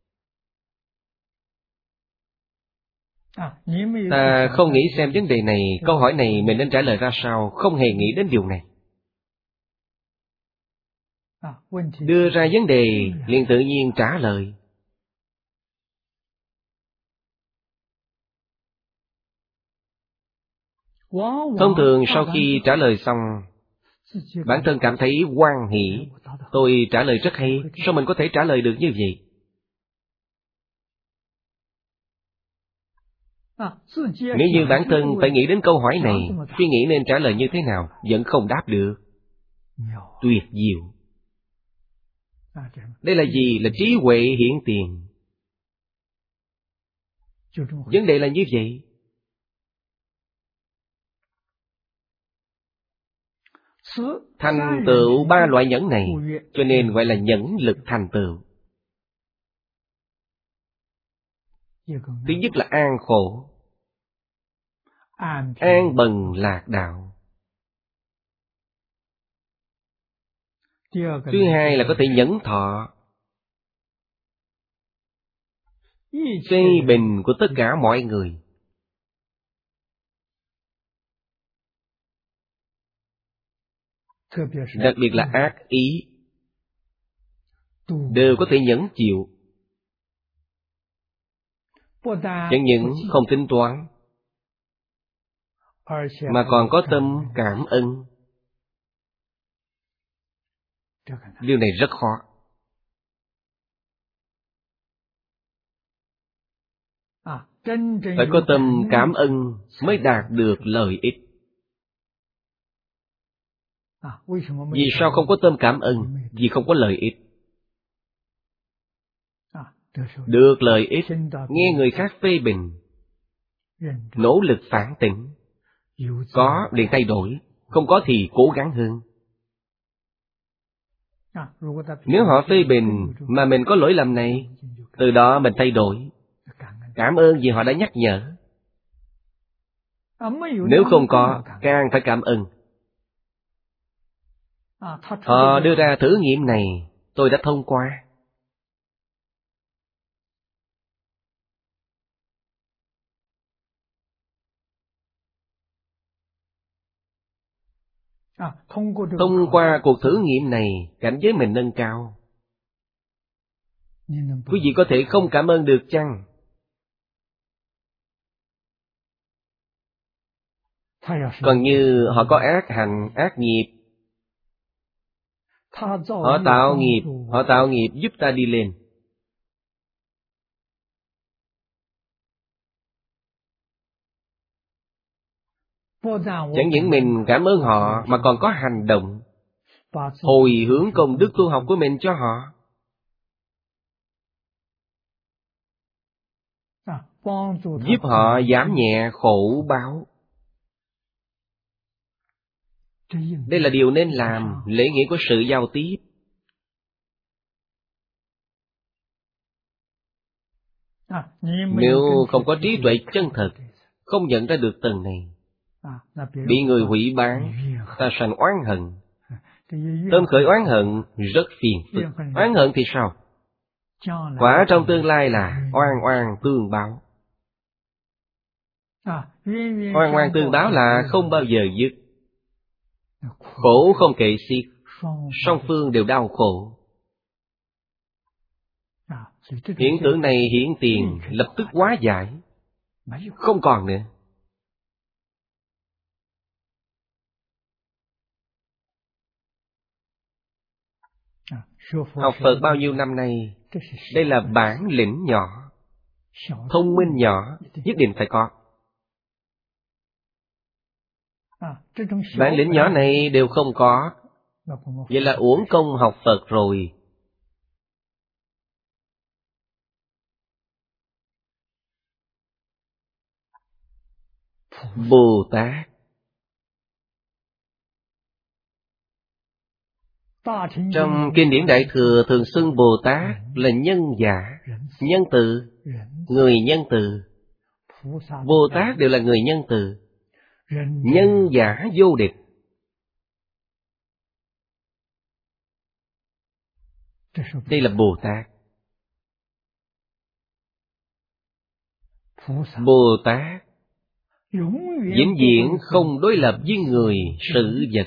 Ta không nghĩ xem vấn đề này, câu hỏi này mình nên trả lời ra sao, không hề nghĩ đến điều này. Đưa ra vấn đề liền tự nhiên trả lời. Thông thường sau khi trả lời xong, bản thân cảm thấy hoan hỷ. Tôi trả lời rất hay, sao mình có thể trả lời được như vậy? Nếu như bản thân phải nghĩ đến câu hỏi này, suy nghĩ nên trả lời như thế nào, vẫn không đáp được. Tuyệt diệu. Đây là gì? Là trí huệ hiển tiền. Vấn đề là như vậy. Thành tựu ba loại nhẫn này, cho nên gọi là nhẫn lực thành tựu. Thứ nhất là an khổ, an bần lạc đạo. Thứ hai là có thể nhẫn thọ, xây bình của tất cả mọi người. Đặc biệt là ác ý, đều có thể nhẫn chịu. Chẳng những không tính toán, mà còn có tâm cảm ơn. Điều này rất khó. Phải có tâm cảm ơn mới đạt được lợi ích. Vì sao không có tâm cảm ơn? Vì không có lợi ích. Được lợi ích, nghe người khác phê bình, nỗ lực phản tỉnh. Có liền thay đổi, không có thì cố gắng hơn. Nếu họ phê bình mà mình có lỗi lầm này, từ đó mình thay đổi. Cảm ơn vì họ đã nhắc nhở. Nếu không có, càng phải cảm ơn. Họ đưa ra thử nghiệm này, tôi đã thông qua. Thông qua cuộc thử nghiệm này, cảnh giới mình nâng cao. Quý vị có thể không cảm ơn được chăng? Còn như họ có ác hành, ác nghiệp, Họ tạo nghiệp, họ tạo nghiệp giúp ta đi lên. Chẳng những mình cảm ơn họ mà còn có hành động hồi hướng công đức tu học của mình cho họ. Giúp họ giảm nhẹ khổ báo. Đây là điều nên làm, lễ nghĩa của sự giao tiếp. Nếu không có trí tuệ chân thật, không nhận ra được tầng này, bị người hủy bán, ta sanh oán hận. Tâm khởi oán hận rất phiền phức. Oán hận thì sao? Quả trong tương lai là oan oan tương báo. Oan oan tương báo là không bao giờ dứt, khổ không kể xiết, song phương đều đau khổ. Hiện tượng này hiện tiền lập tức hóa giải, không còn nữa. Học Phật bao nhiêu năm nay, đây là bản lĩnh nhỏ, thông minh nhỏ, nhất định phải có. Bản lĩnh nhỏ này đều không có, vậy là uổng công học Phật rồi. Bồ Tát trong kinh điển Đại Thừa thường xưng Bồ Tát là nhân giả, nhân từ, người nhân từ. Bồ Tát đều là người nhân từ, nhân giả vô địch. Đây là Bồ Tát. Bồ Tát vĩnh viễn không đối lập với người sự vật.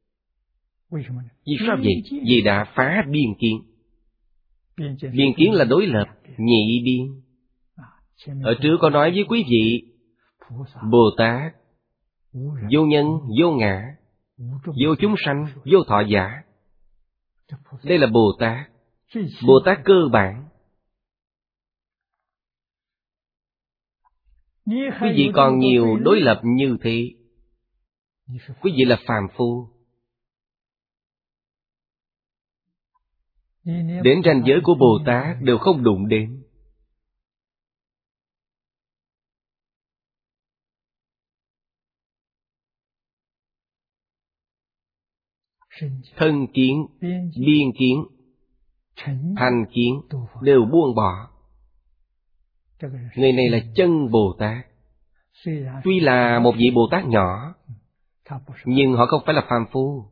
Vì sao vậy? Vì đã phá biên kiến. Biên kiến là đối lập, nhị biên. Ở trước có nói với quý vị, Bồ Tát vô nhân, vô ngã, vô chúng sanh, vô thọ giả. Đây là Bồ Tát. Bồ Tát cơ bản. Quý vị còn nhiều đối lập như thế, quý vị là phàm phu. Đến ranh giới của Bồ Tát đều không đụng đến. Thân kiến, biên kiến, hành kiến đều buông bỏ. Người này là chân Bồ Tát. Tuy là một vị Bồ Tát nhỏ, nhưng họ không phải là phàm phu.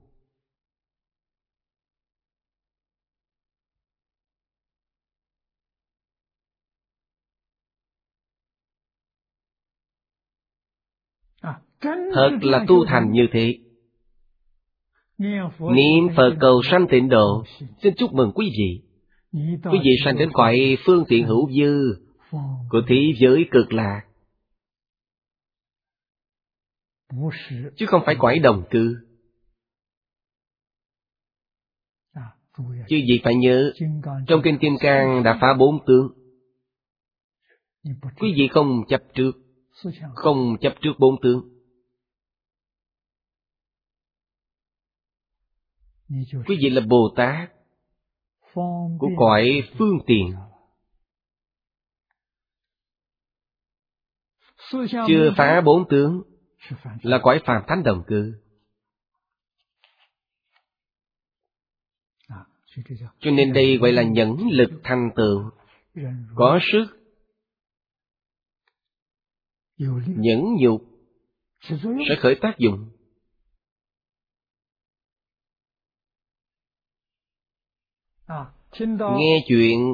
Thật là tu thành như thế. Niệm Phật cầu sanh tịnh độ. Xin chúc mừng quý vị. Quý vị sanh đến cõi phương tiện hữu dư của thế giới cực lạc, chứ không phải cõi đồng cư. Chứ gì phải nhớ, trong Kinh Kim Cang đã phá bốn tướng. Quý vị không chấp trước, không chấp trước bốn tướng. Quý vị là Bồ Tát của cõi phương tiện. Chưa phá bốn tướng là cõi phàm thánh đồng cư. Cho nên đây gọi là nhẫn lực thành tựu. Có sức, nhẫn nhục sẽ khởi tác dụng. Nghe chuyện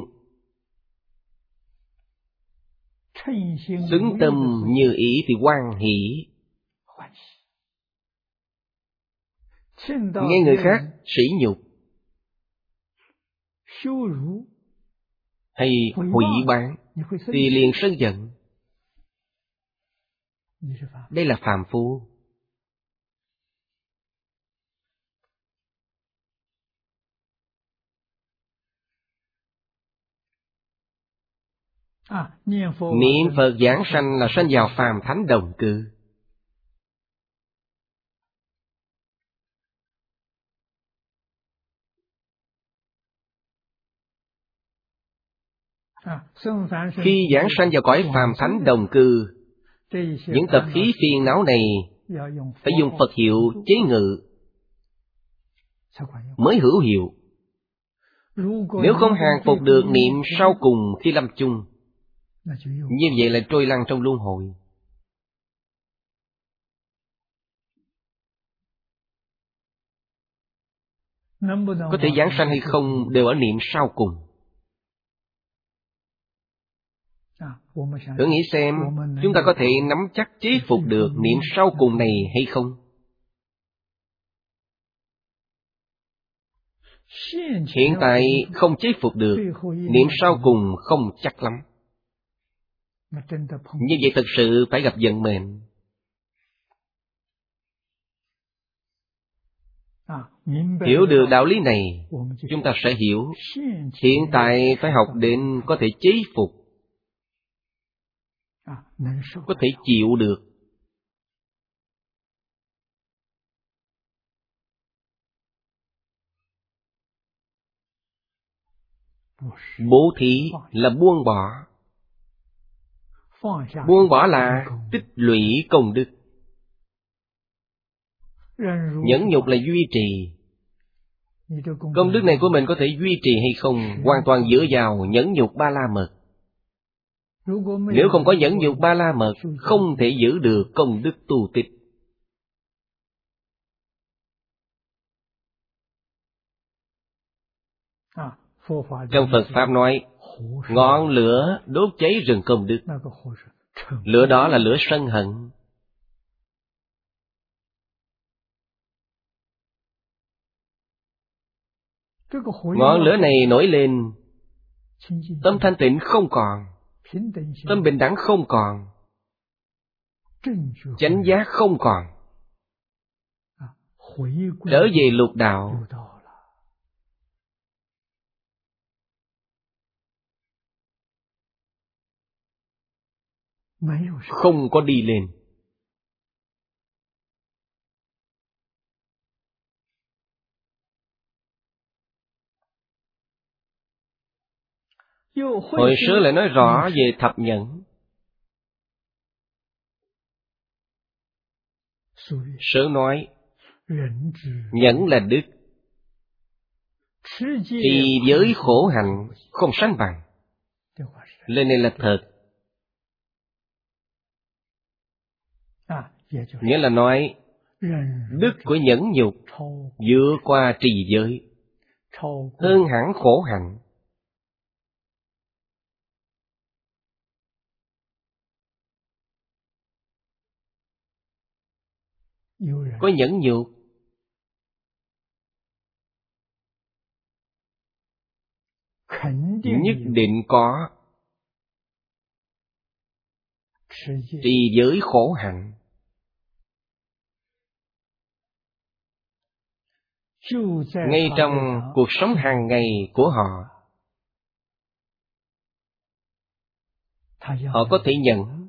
xứng tâm như ý thì hoan hỷ. Nghe người khác sỉ nhục hay hủy báng thì liền sân giận. Đây là phàm phu. Niệm Phật giảng sanh là sanh vào phàm thánh đồng cư. Khi giảng sanh vào cõi phàm thánh đồng cư, những tập khí phiền não này phải dùng Phật hiệu chế ngự mới hữu hiệu. Nếu không hàng phục được niệm sau cùng khi lâm chung, như vậy là trôi lăn trong luân hồi. Có thể giảng sanh hay không đều ở niệm sau cùng. Thử nghĩ xem, chúng ta có thể nắm chắc chế phục được niệm sau cùng này hay không? Hiện tại không chế phục được, niệm sau cùng không chắc lắm. Như vậy thực sự phải gặp vận mệnh. Hiểu được đạo lý này, chúng ta sẽ hiểu hiện tại phải học đến có thể chế phục, có thể chịu được. Bố thí là buông bỏ. Buông bỏ là tích lũy công đức. Nhẫn nhục là duy trì. Công đức này của mình có thể duy trì hay không hoàn toàn dựa vào nhẫn nhục ba la mật. Nếu không có nhẫn nhục ba la mật, không thể giữ được công đức tu tích. Trong Phật Pháp nói, ngọn lửa đốt cháy rừng công đức. Lửa đó là lửa sân hận. Ngọn lửa này nổi lên, tâm thanh tịnh không còn, tâm bình đẳng không còn, chánh giác không còn, trở về lục đạo. Không có đi lên. Hồi xưa lại nói rõ về thập nhẫn. Sớ nói, nhẫn là đức, trì giới khổ hạnh không sánh bằng. Lời này là thật. Nghĩa là nói, đức của nhẫn nhục vượt qua trì giới, hơn hẳn khổ hạnh. Có nhẫn nhục, nhất định có trì giới khổ hạnh. Ngay trong cuộc sống hàng ngày của họ, họ có thể nhẫn.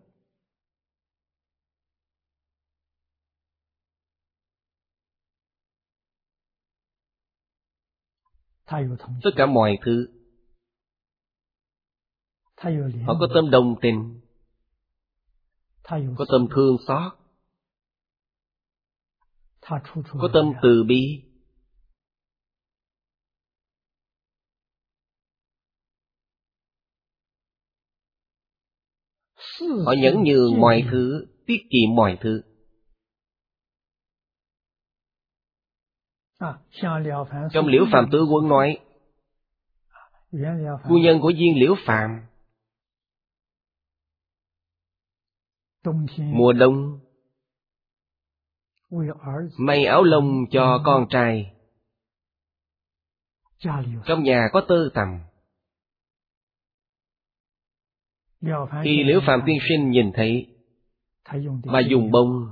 Tất cả mọi thứ. Họ có tâm đồng tình, có tâm thương xót, có tâm từ bi. Họ nhẫn nhường mọi thứ, tiết kiệm mọi thứ. Trong Liễu Phàm Tứ Quân nói, phu nhân của viên Liễu Phàm mùa đông may áo lông cho con trai. Trong nhà có tơ tằm. Khi Liễu Phàm tiên sinh nhìn thấy, mà dùng bông,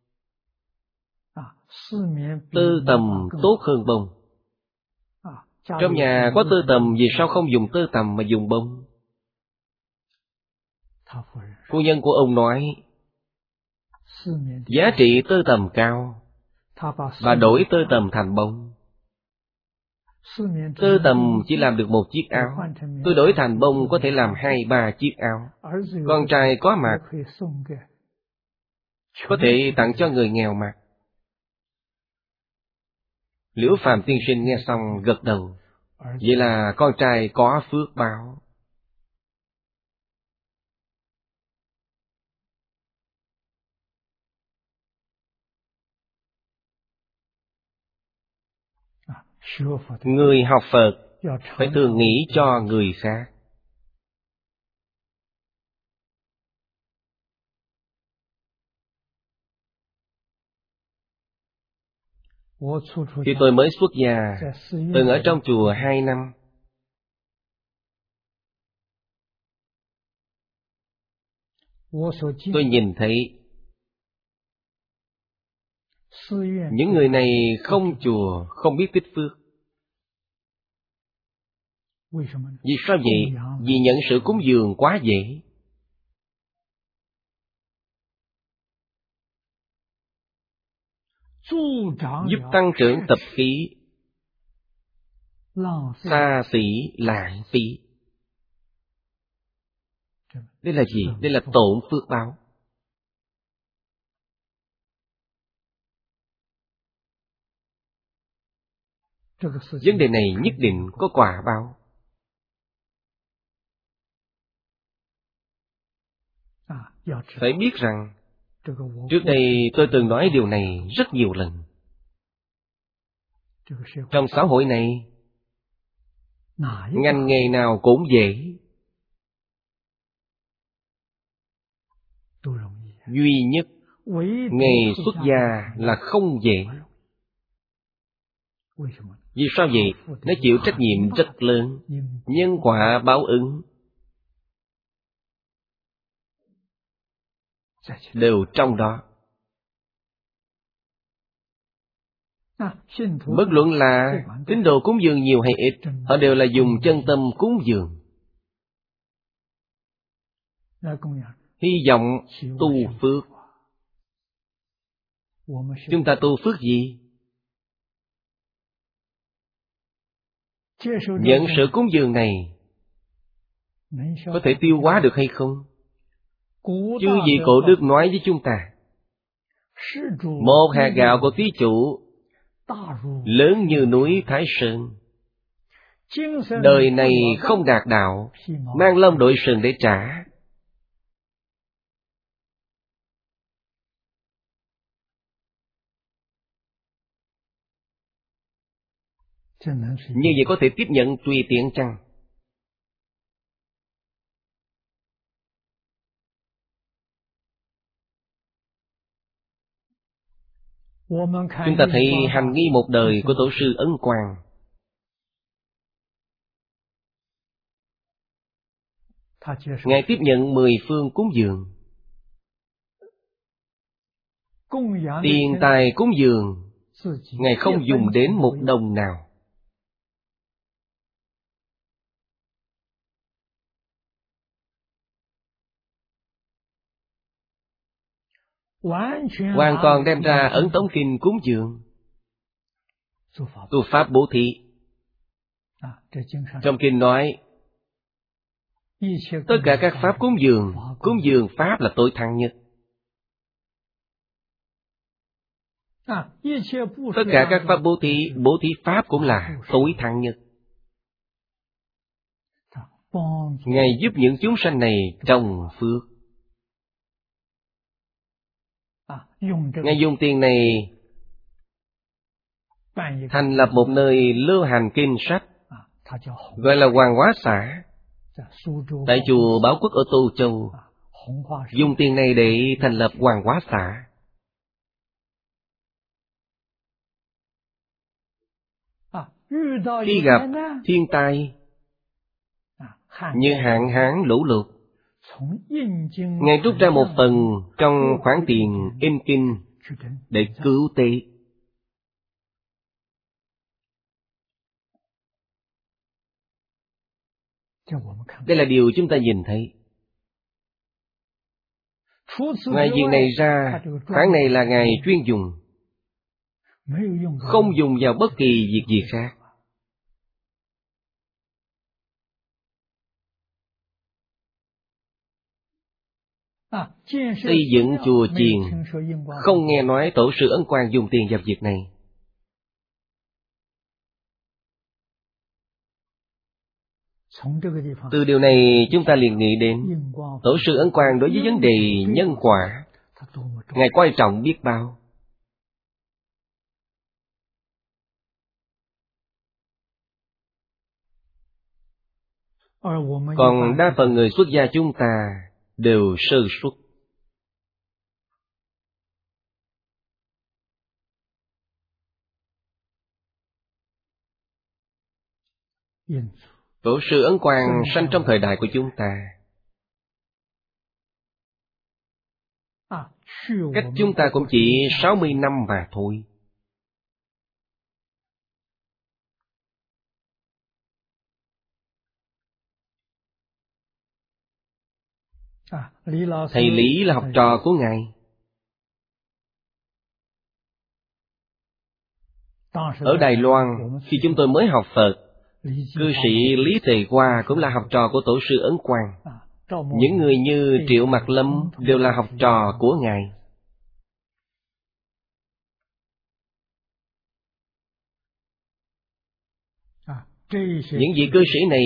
tơ tằm tốt hơn bông. Trong nhà có tơ tằm, vì sao không dùng tơ tằm mà dùng bông? Phu nhân của ông nói, giá trị tơ tằm cao, bà đổi tơ tằm thành bông. Tơ tằm chỉ làm được một chiếc áo, tôi đổi thành bông có thể làm hai ba chiếc áo. Con trai có mặt, có thể tặng cho người nghèo mặc. Liễu Phàm tiên sinh nghe xong gật đầu. Vậy là con trai có phước báo. Người học Phật phải thường nghĩ cho người khác. Khi tôi mới xuất gia, từng ở trong chùa hai năm. Tôi nhìn thấy những người này không chùa, không biết tích phước. Vì sao vậy? Vì nhận sự cúng dường quá dễ. Giúp tăng trưởng tập khí, xa xỉ lãng phí. Đây là gì? Đây là tổn phước báo. Vấn đề này nhất định có quả báo. Phải biết rằng, trước đây tôi từng nói điều này rất nhiều lần. Trong xã hội này, ngành nghề nào cũng dễ. Duy nhất, nghề xuất gia là không dễ. Vì sao vậy? Nó chịu trách nhiệm rất lớn, nhân quả báo ứng đều trong đó. Bất luận là tín đồ cúng dường nhiều hay ít, họ đều là dùng chân tâm cúng dường, hy vọng tu phước. Chúng ta tu phước gì? Nhận sự cúng dường này có thể tiêu hóa được hay không? Chư vị cổ đức nói với chúng ta, một hạt gạo của thí chủ lớn như núi Thái Sơn. Đời này không đạt đạo, mang lông đội sừng để trả. Như vậy có thể tiếp nhận tùy tiện chăng? Chúng ta thấy hành nghi một đời của Tổ sư Ấn Quang. Ngài tiếp nhận mười phương cúng dường. Tiền tài cúng dường, Ngài không dùng đến một đồng nào. Hoàn toàn đem ra Ấn Tống Kinh cúng dường, tu pháp bố thí. Trong kinh nói, tất cả các pháp cúng dường, cúng dường pháp là tối thắng nhất. Tất cả các pháp bố thí, bố thí pháp cũng là tối thắng nhất. Ngài giúp những chúng sanh này trồng phước. Ngài dùng tiền này thành lập một nơi lưu hành kinh sách, gọi là Hoàng Hóa Xã, tại chùa Bảo Quốc ở Tô Châu. Dùng tiền này để thành lập Hoàng Hóa Xã. Khi gặp thiên tai như hạn hán lũ lụt, Ngài rút ra một phần trong khoản tiền in kinh để cứu tế. Đây là điều chúng ta nhìn thấy. Ngoài việc này ra, khoản này là Ngài chuyên dùng, không dùng vào bất kỳ việc gì khác. Xây dựng chùa chiền, không nghe nói Tổ sư Ấn Quang dùng tiền vào việc này. Từ điều này chúng ta liền nghĩ đến Tổ sư Ấn Quang đối với vấn đề nhân quả, Ngài quan trọng biết bao. Còn đa phần người xuất gia chúng ta đều sơ suất. Tổ sư Ấn Quang sanh trong thời đại của chúng ta. Cách chúng ta cũng chỉ sáu mươi năm mà thôi. Thầy Lý là học trò của Ngài. Ở Đài Loan, khi chúng tôi mới học Phật, cư sĩ Lý Tề Hoa cũng là học trò của Tổ sư Ấn Quang. Những người như Triệu Mạc Lâm đều là học trò của Ngài. Những vị cư sĩ này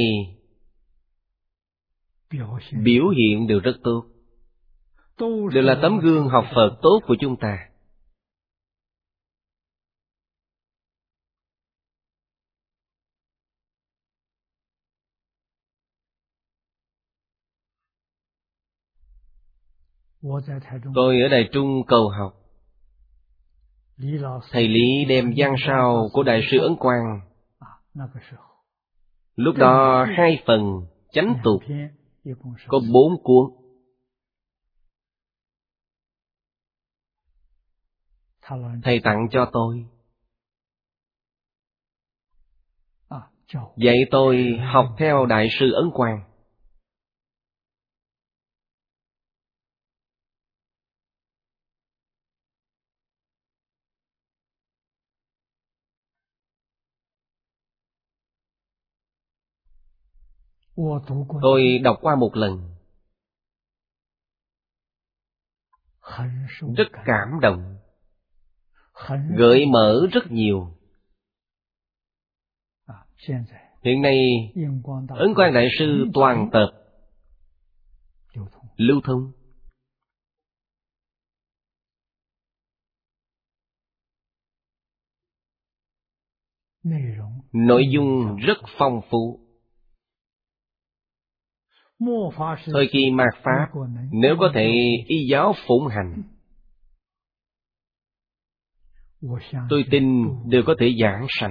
biểu hiện đều rất tốt, đều là tấm gương học Phật tốt của chúng ta. Tôi ở Đài Trung cầu học. Thầy Lý đem văn sao của Đại sư Ấn Quang. Lúc đó hai phần chánh tục, có bốn cuốn. Thầy tặng cho tôi, dạy tôi học theo Đại sư Ấn Quang. Tôi đọc qua một lần, rất cảm động, gợi mở rất nhiều. Hiện nay Ấn Quang Đại sư toàn tập lưu thông. Nội dung rất phong phú. Thời kỳ mạt Pháp, nếu có thể y giáo phụng hành, tôi tin đều có thể giảng sanh.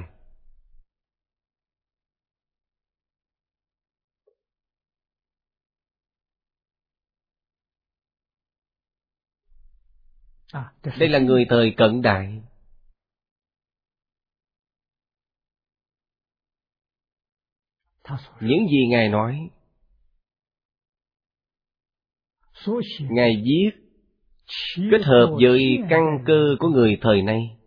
Đây là người thời cận đại. Những gì Ngài nói, Ngài viết kết hợp với căn cơ của người thời nay.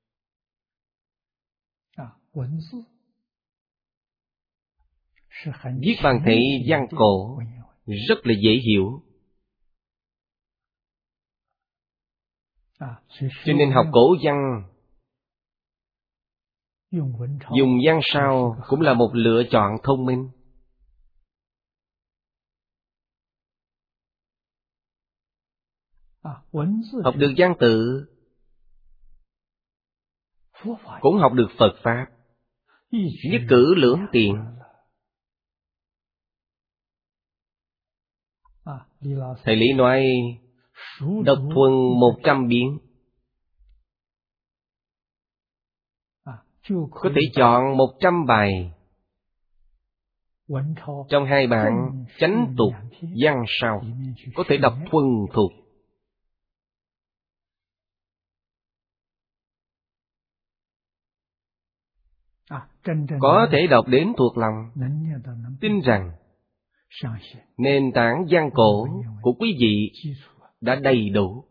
Viết bằng thể văn cổ, rất là dễ hiểu. Cho nên học cổ văn, dùng văn sao cũng là một lựa chọn thông minh. Học được văn tự, cũng học được Phật Pháp, nhất cử lưỡng tiện. Thầy Lý nói, đọc thuần một trăm biến, có thể chọn một trăm bài. Trong hai bản chánh tục, văn sao, có thể đọc thuần thục. Có thể đọc đến thuộc lòng, tin rằng nền tảng văn cổ của quý vị đã đầy đủ.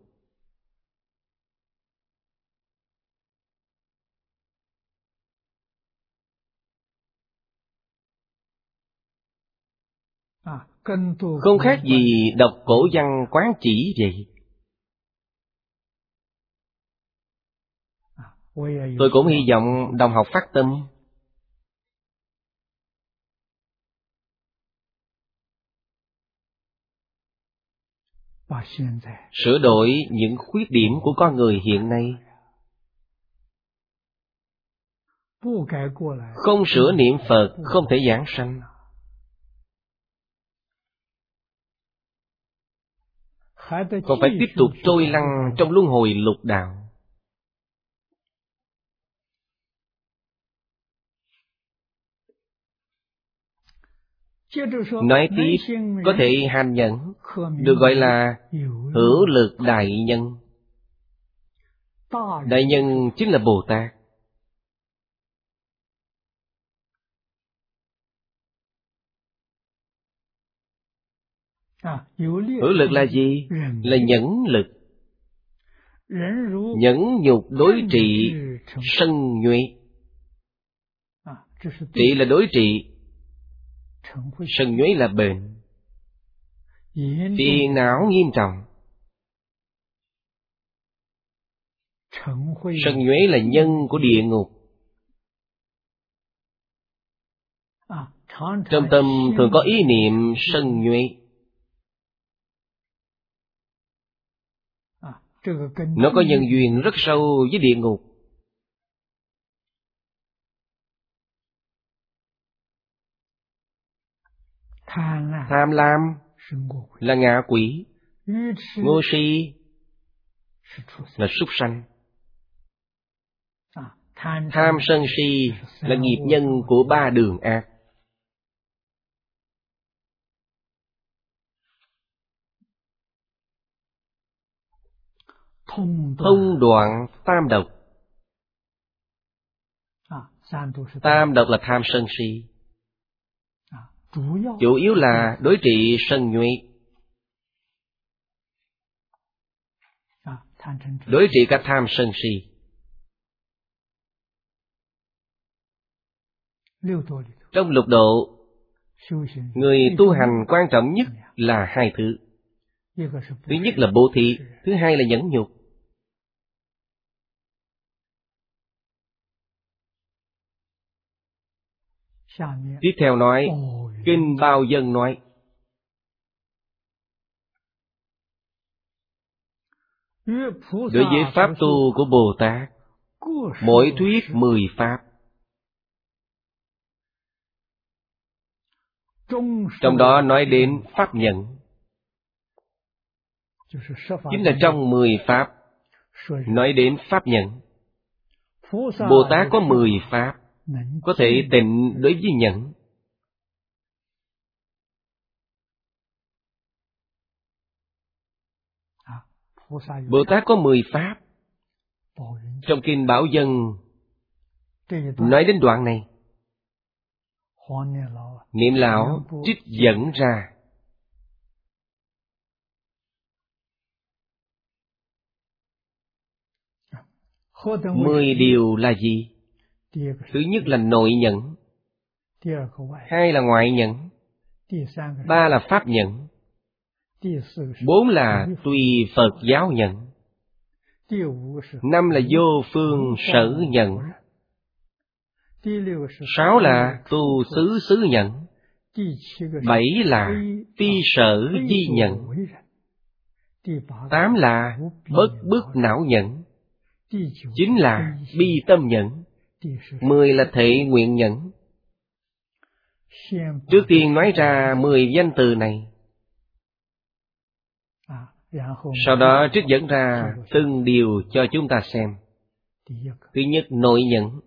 Không khác gì đọc cổ văn quán chỉ vậy. Tôi cũng hy vọng đồng học phát tâm, sửa đổi những khuyết điểm của con người hiện nay. Không sửa niệm Phật không thể giảng sanh. Còn phải tiếp tục trôi lăn trong luân hồi lục đạo. Nói tiếp, có thể hành nhẫn, được gọi là hữu lực đại nhân. Đại nhân chính là Bồ Tát. Hữu lực là gì? Là nhẫn lực. Nhẫn nhục đối trị sân nhuệ. Trị là đối trị, sân nhuế là bệnh. Phiền não nghiêm trọng. Sân nhuế là nhân của địa ngục. Trong tâm thường có ý niệm sân nhuế. Nó có nhân duyên rất sâu với địa ngục. Tham lam là ngạ quỷ, ngu si là súc sanh. Tham sân si là nghiệp nhân của ba đường ác. Thông đoạn tam độc. Tam độc là tham sân si. Chủ yếu là đối trị sân nhuệ. Đối trị cả tham sân si. Trong lục độ, người tu hành quan trọng nhất là hai thứ. Thứ nhất là bố thí, thứ hai là nhẫn nhục. Tiếp theo nói, Kinh Bao Dân nói, đối với pháp tu của Bồ Tát, mỗi thuyết mười pháp. Trong đó nói đến pháp nhẫn. Chính là trong mười pháp, nói đến pháp nhẫn. Bồ Tát có mười pháp, có thể tịnh đối với nhẫn. Bồ Tát có mười pháp. Trong Kinh Bảo Dân nói đến đoạn này, Niệm Lão trích dẫn ra. Mười điều là gì? Thứ nhất là nội nhẫn, hai là ngoại nhẫn, ba là pháp nhẫn, bốn là tùy Phật giáo nhẫn, năm là vô phương sở nhẫn, sáu là tu xứ xứ nhẫn, bảy là phi sở di nhẫn, tám là bất bức não nhẫn, chín là bi tâm nhẫn, mười là thệ nguyện nhẫn. Trước tiên nói ra mười danh từ này, sau đó trích dẫn ra từng điều cho chúng ta xem. Thứ nhất, nội nhẫn.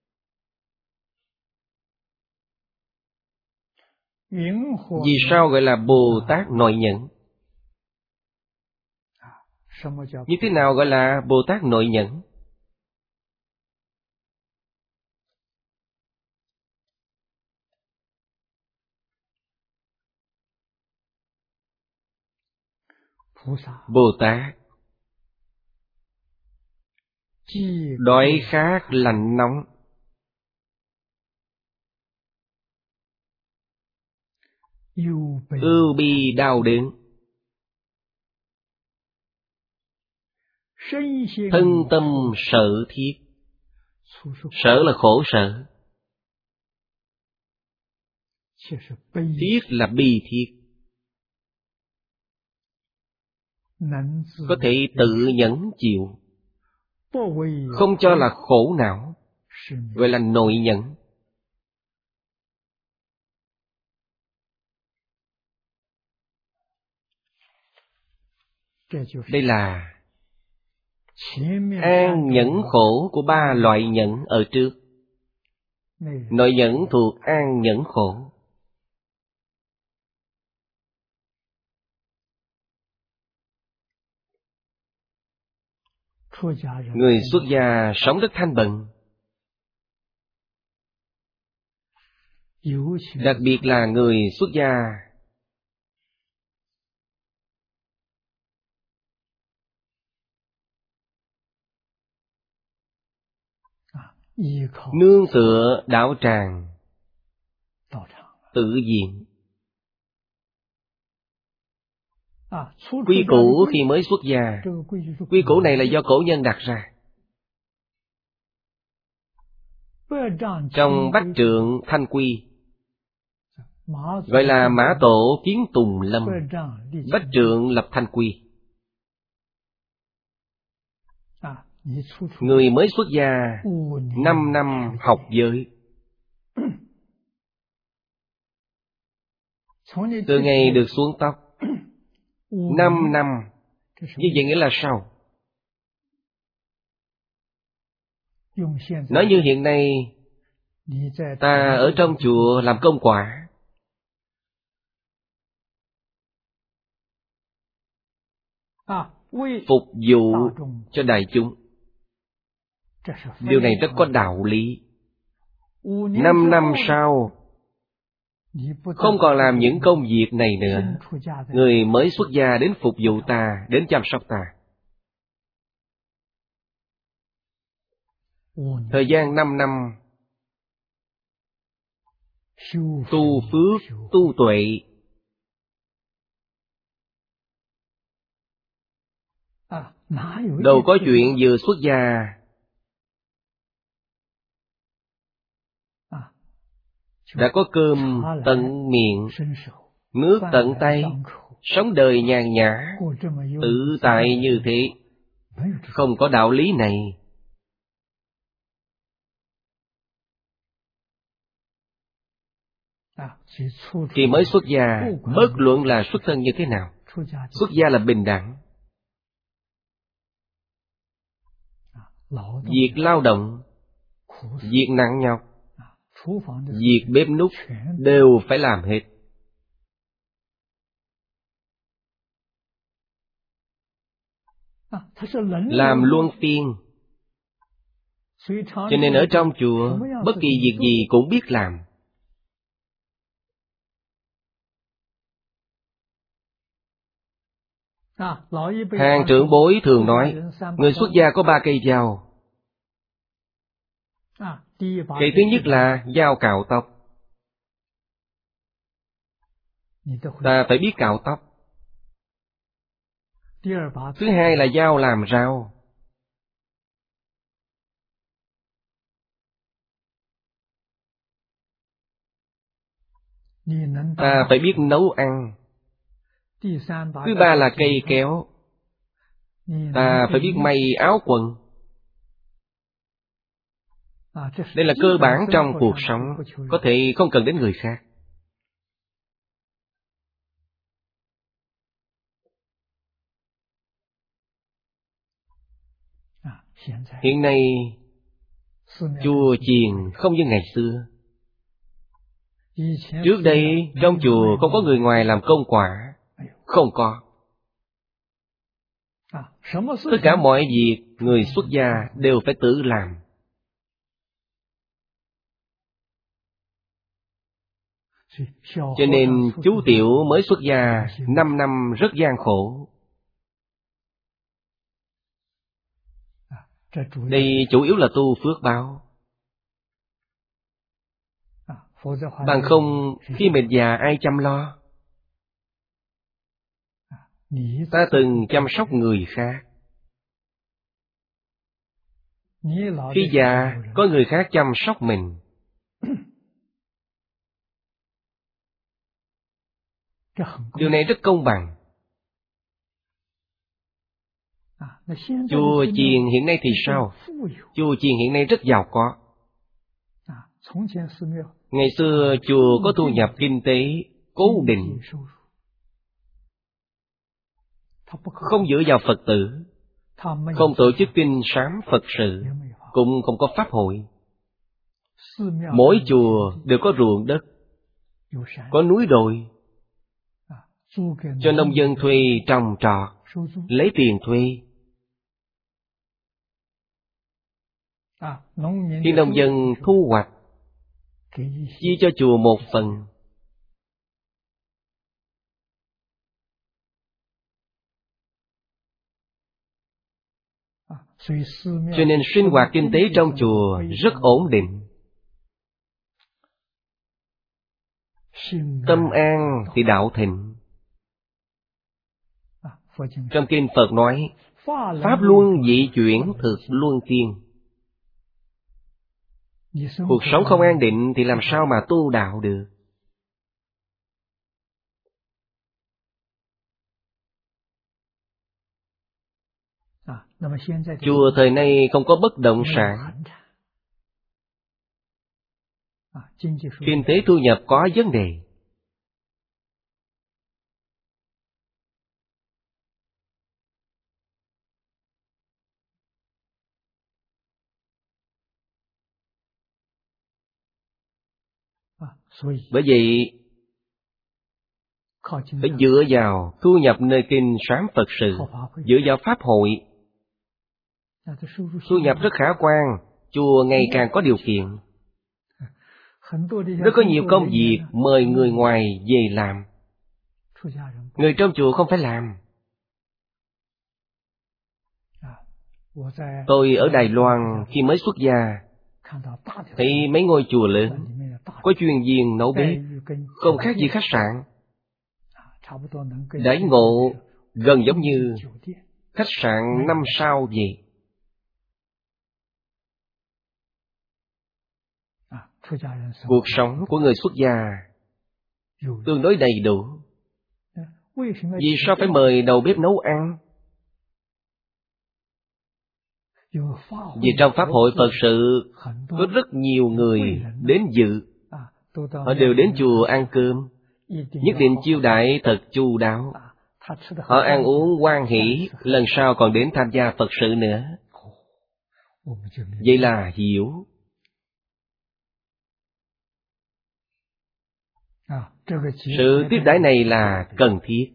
Vì sao gọi là Bồ Tát nội nhẫn? Như thế nào gọi là Bồ Tát nội nhẫn? Bồ Tát đói khát lạnh nóng, ưu bi đau đớn, thân tâm sở thiết. Sở là khổ sở, thiết là bi thiết. Có thể tự nhẫn chịu, không cho là khổ não, gọi là nội nhẫn. Đây là an nhẫn khổ của ba loại nhẫn ở trước. Nội nhẫn thuộc an nhẫn khổ. Người xuất gia sống rất thanh bần. Đặc biệt là người xuất gia nương tựa đạo tràng tự viện. Quy củ khi mới xuất gia, quy củ này là do cổ nhân đặt ra. Trong Bách Trượng Thanh Quy gọi là Mã Tổ Kiến Tùng Lâm, Bách Trượng lập Thanh Quy. Người mới xuất gia năm năm học giới. Từ ngày được xuống tóc, năm năm. Như vậy nghĩa là sao? Nói như hiện nay ta ở trong chùa làm công quả, phục vụ cho đại chúng. Điều này rất có đạo lý. Năm năm sau không còn làm những công việc này nữa, người mới xuất gia đến phục vụ ta, đến chăm sóc ta. Thời gian năm năm tu phước, tu tuệ. Đâu có chuyện vừa xuất gia đã có cơm tận miệng, nước tận tay, sống đời nhàn nhã, tự tại như thế. Không có đạo lý này. Khi mới xuất gia, bất luận là xuất thân như thế nào, xuất gia là bình đẳng. Việc lao động, việc nặng nhọc, việc bếp núc đều phải làm hết. Làm luân phiên. Cho nên ở trong chùa, bất kỳ việc gì cũng biết làm. Hàng trưởng bối thường nói, người xuất gia có ba cây dao. Cây thứ nhất là dao cạo tóc. Ta phải biết cạo tóc. Thứ hai là dao làm rau. Ta phải biết nấu ăn. Thứ ba là cây kéo. Ta phải biết may áo quần. Đây là cơ bản trong cuộc sống, có thể không cần đến người khác. Hiện nay, chùa chiền không như ngày xưa. Trước đây, trong chùa không có người ngoài làm công quả. Không có. Tất cả mọi việc, người xuất gia đều phải tự làm. Cho nên chú Tiểu mới xuất gia năm năm rất gian khổ. Đây chủ yếu là tu phước báo. Bằng không, khi mệt già ai chăm lo? Ta từng chăm sóc người khác. Khi già, có người khác chăm sóc mình. Điều này rất công bằng. Chùa chiền hiện nay thì sao? Chùa chiền hiện nay rất giàu có. Ngày xưa chùa có thu nhập kinh tế cố định, không dựa vào Phật tử, không tổ chức kinh sám Phật sự, cũng không có pháp hội. Mỗi chùa đều có ruộng đất, có núi đồi, cho nông dân thuê trồng trọt, lấy tiền thuê. Khi nông dân thu hoạch, chia cho chùa một phần. Cho nên sinh hoạt kinh tế trong chùa rất ổn định. Tâm an thì đạo thịnh. Trong kinh Phật nói, pháp luân dị chuyển thực luân tiên. Cuộc sống không an định thì làm sao mà tu đạo được? Chùa thời nay không có bất động sản, kinh tế thu nhập có vấn đề. Bởi vậy phải dựa vào thu nhập nơi kinh sám Phật sự, dựa vào pháp hội. Thu nhập rất khả quan, chùa ngày càng có điều kiện. Rất có nhiều công việc mời người ngoài về làm. Người trong chùa không phải làm. Tôi ở Đài Loan khi mới xuất gia, thấy mấy ngôi chùa lớn có chuyên viên nấu bếp, không khác gì khách sạn. Đãi ngộ gần giống như khách sạn năm sao vậy. Cuộc sống của người xuất gia tương đối đầy đủ. Vì sao phải mời đầu bếp nấu ăn? Vì trong pháp hội Phật sự có rất nhiều người đến dự. Họ đều đến chùa ăn cơm, nhất định chiêu đãi thật chu đáo. Họ ăn uống hoan hỷ, lần sau còn đến tham gia Phật sự nữa. Vậy là hiểu. Sự tiếp đãi này là cần thiết.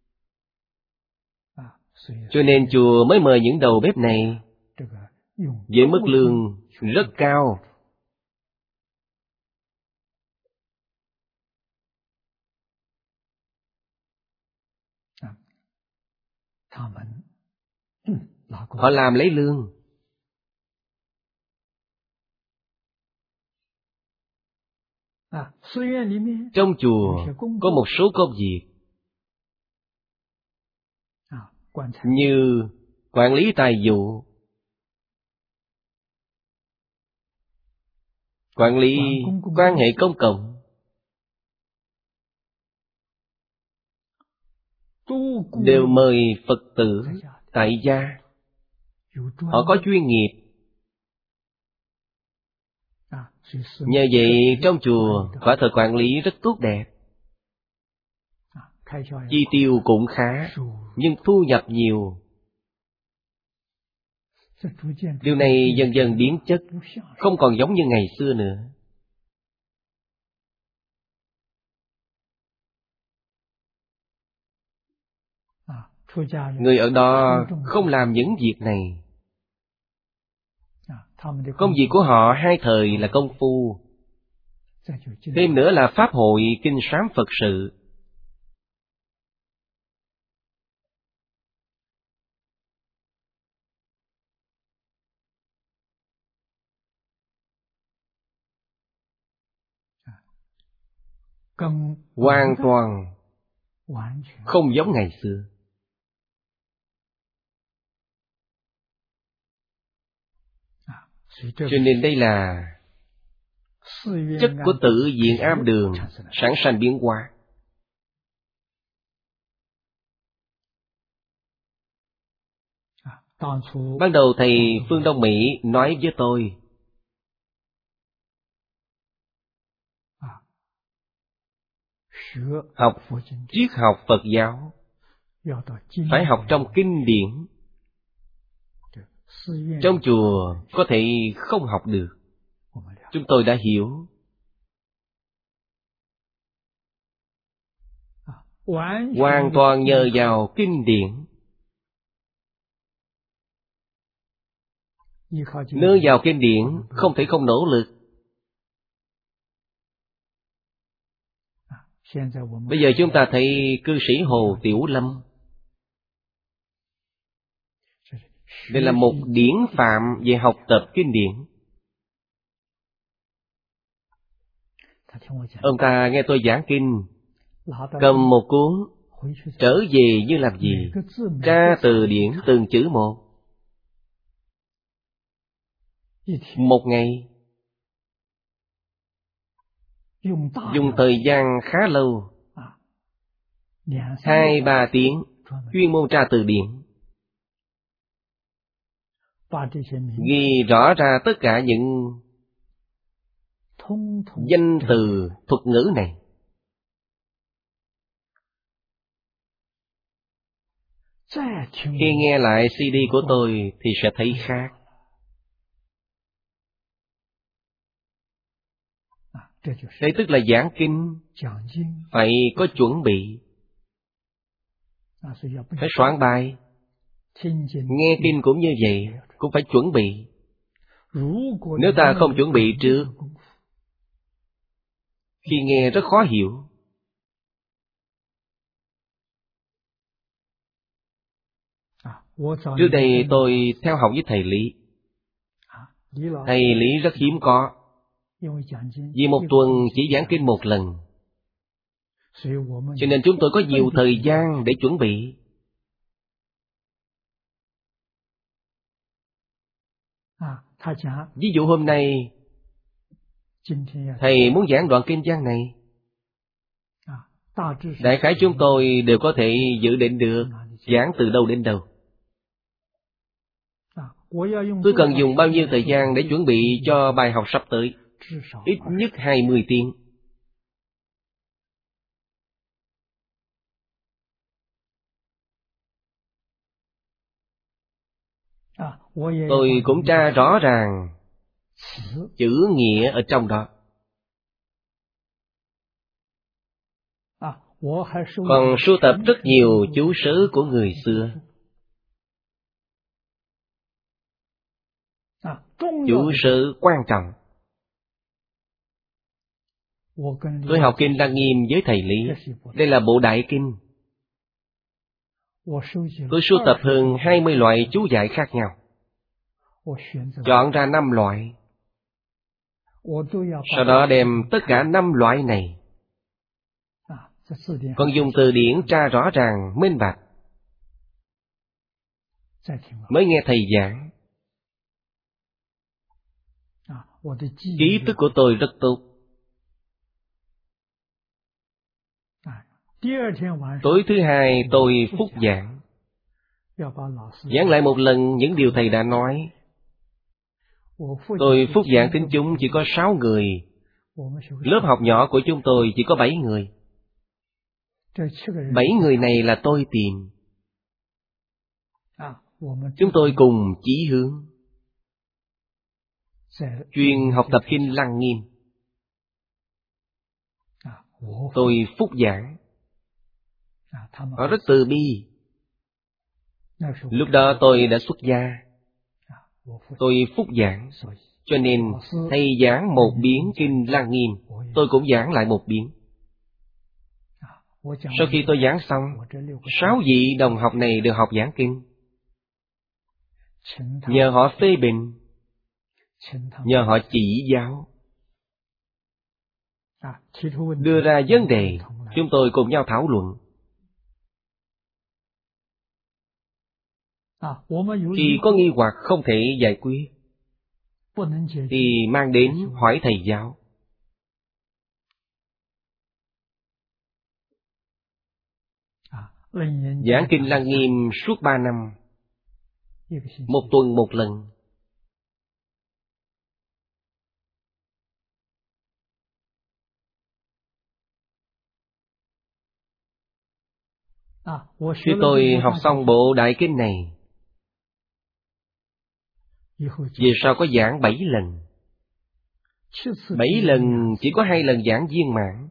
Cho nên chùa mới mời những đầu bếp này với mức lương rất cao. Họ làm lấy lương. Trong chùa có một số công việc như quản lý tài vụ, quản lý quan hệ công cộng, đều mời Phật tử tại gia. Họ có chuyên nghiệp. Nhờ vậy trong chùa quả thật quản lý rất tốt đẹp. Chi tiêu cũng khá, nhưng thu nhập nhiều. Điều này dần dần biến chất, không còn giống như ngày xưa nữa. Người ở đó không làm những việc này. Công việc của họ hai thời là công phu, thêm nữa là pháp hội kinh sám Phật sự. Hoàn toàn không giống ngày xưa. Cho nên đây là chất của tự viện am đường sản sanh biến hóa. Ban đầu thầy Phương Đông Mỹ nói với tôi, học triết học Phật giáo phải học trong kinh điển. Trong chùa có thể không học được. Chúng tôi đã hiểu. Hoàn toàn nhờ vào kinh điển. Nương vào kinh điển không thể không nỗ lực. Bây giờ chúng ta thấy cư sĩ Hồ Tiểu Lâm, đây là một điển phạm về học tập kinh điển. Ông ta nghe tôi giảng kinh, cầm một cuốn, trở về như làm gì? Tra từ điển từng chữ một. Một ngày, dùng thời gian khá lâu, hai ba tiếng, chuyên môn tra từ điển, ghi rõ ra tất cả những danh từ thuật ngữ này. Khi nghe lại xê đê của tôi thì sẽ thấy khác. Đây tức là giảng kinh phải có chuẩn bị, phải soạn bài. Nghe kinh cũng như vậy, cũng phải chuẩn bị. Nếu ta không chuẩn bị trước, khi nghe rất khó hiểu. Trước đây tôi theo học với thầy Lý. Thầy Lý rất hiếm có, vì một tuần chỉ giảng kinh một lần, cho nên chúng tôi có nhiều thời gian để chuẩn bị. Ví dụ hôm nay thầy muốn giảng đoạn kinh văn này, đại khái chúng tôi đều có thể dự định được giảng từ đâu đến đâu. Tôi cần dùng bao nhiêu thời gian để chuẩn bị cho bài học sắp tới? Ít nhất hai mươi tiếng. Tôi cũng tra rõ ràng chữ nghĩa ở trong đó. Còn sưu tập rất nhiều chú sớ của người xưa. Chú sớ quan trọng. Tôi học kinh Lăng Nghiêm với thầy Lý. Đây là bộ đại kinh. Tôi sưu tập hơn hai mươi loại chú giải khác nhau, chọn ra năm loại. Sau đó đem tất cả năm loại này, còn dùng từ điển tra rõ ràng, minh bạch, mới nghe thầy giảng. Ký ức của tôi rất tốt. Tối thứ hai tôi phúc giảng, giảng lại một lần những điều thầy đã nói. Tôi phúc giảng tính chúng chỉ có sáu người. Lớp học nhỏ của chúng tôi chỉ có bảy người. Bảy người này là tôi tìm. Chúng tôi cùng chí hướng, chuyên học tập kinh Lăng Nghiêm. Tôi phúc giảng. Họ rất từ bi. Lúc đó tôi đã xuất gia. Tôi phúc giảng, cho nên thầy giảng một biến kinh Lăng Nghiêm, tôi cũng giảng lại một biến. Sau khi tôi giảng xong, sáu vị đồng học này đều học giảng kinh. Nhờ họ phê bình, nhờ họ chỉ giáo, đưa ra vấn đề, chúng tôi cùng nhau thảo luận. Khi có nghi hoặc không thể giải quyết, thì mang đến hỏi thầy giáo. Giảng kinh Lăng Nghiêm suốt ba năm, một tuần một lần. Khi tôi học xong bộ đại kinh này, về sau có giảng bảy lần. Bảy lần chỉ có hai lần giảng viên mãn,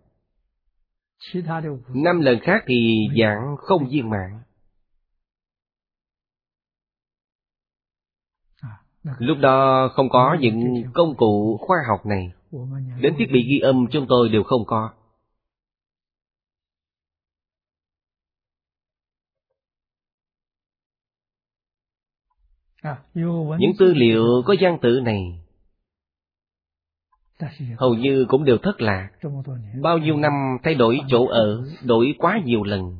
năm lần khác thì giảng không viên mãn. Lúc đó không có những công cụ khoa học này, đến thiết bị ghi âm chúng tôi đều không có. Những tư liệu có văn tự này hầu như cũng đều thất lạc. Bao nhiêu năm thay đổi chỗ ở, đổi quá nhiều lần,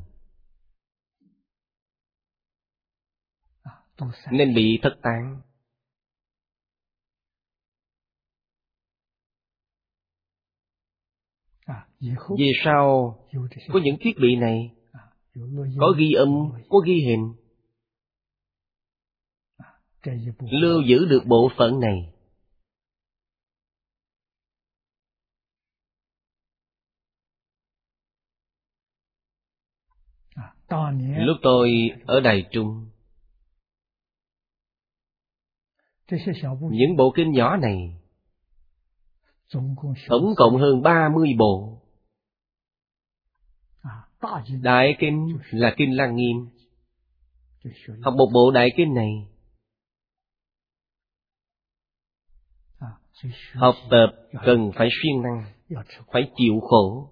nên bị thất tán. Về sau có những thiết bị này, có ghi âm, có ghi hình, lưu giữ được bộ phận này. Lúc tôi ở Đài Trung, những bộ kinh nhỏ này tổng cộng hơn ba mươi bộ. Đại kinh là kinh Lăng Nghiêm. Học một bộ đại kinh này, học tập cần phải siêng năng, phải chịu khổ.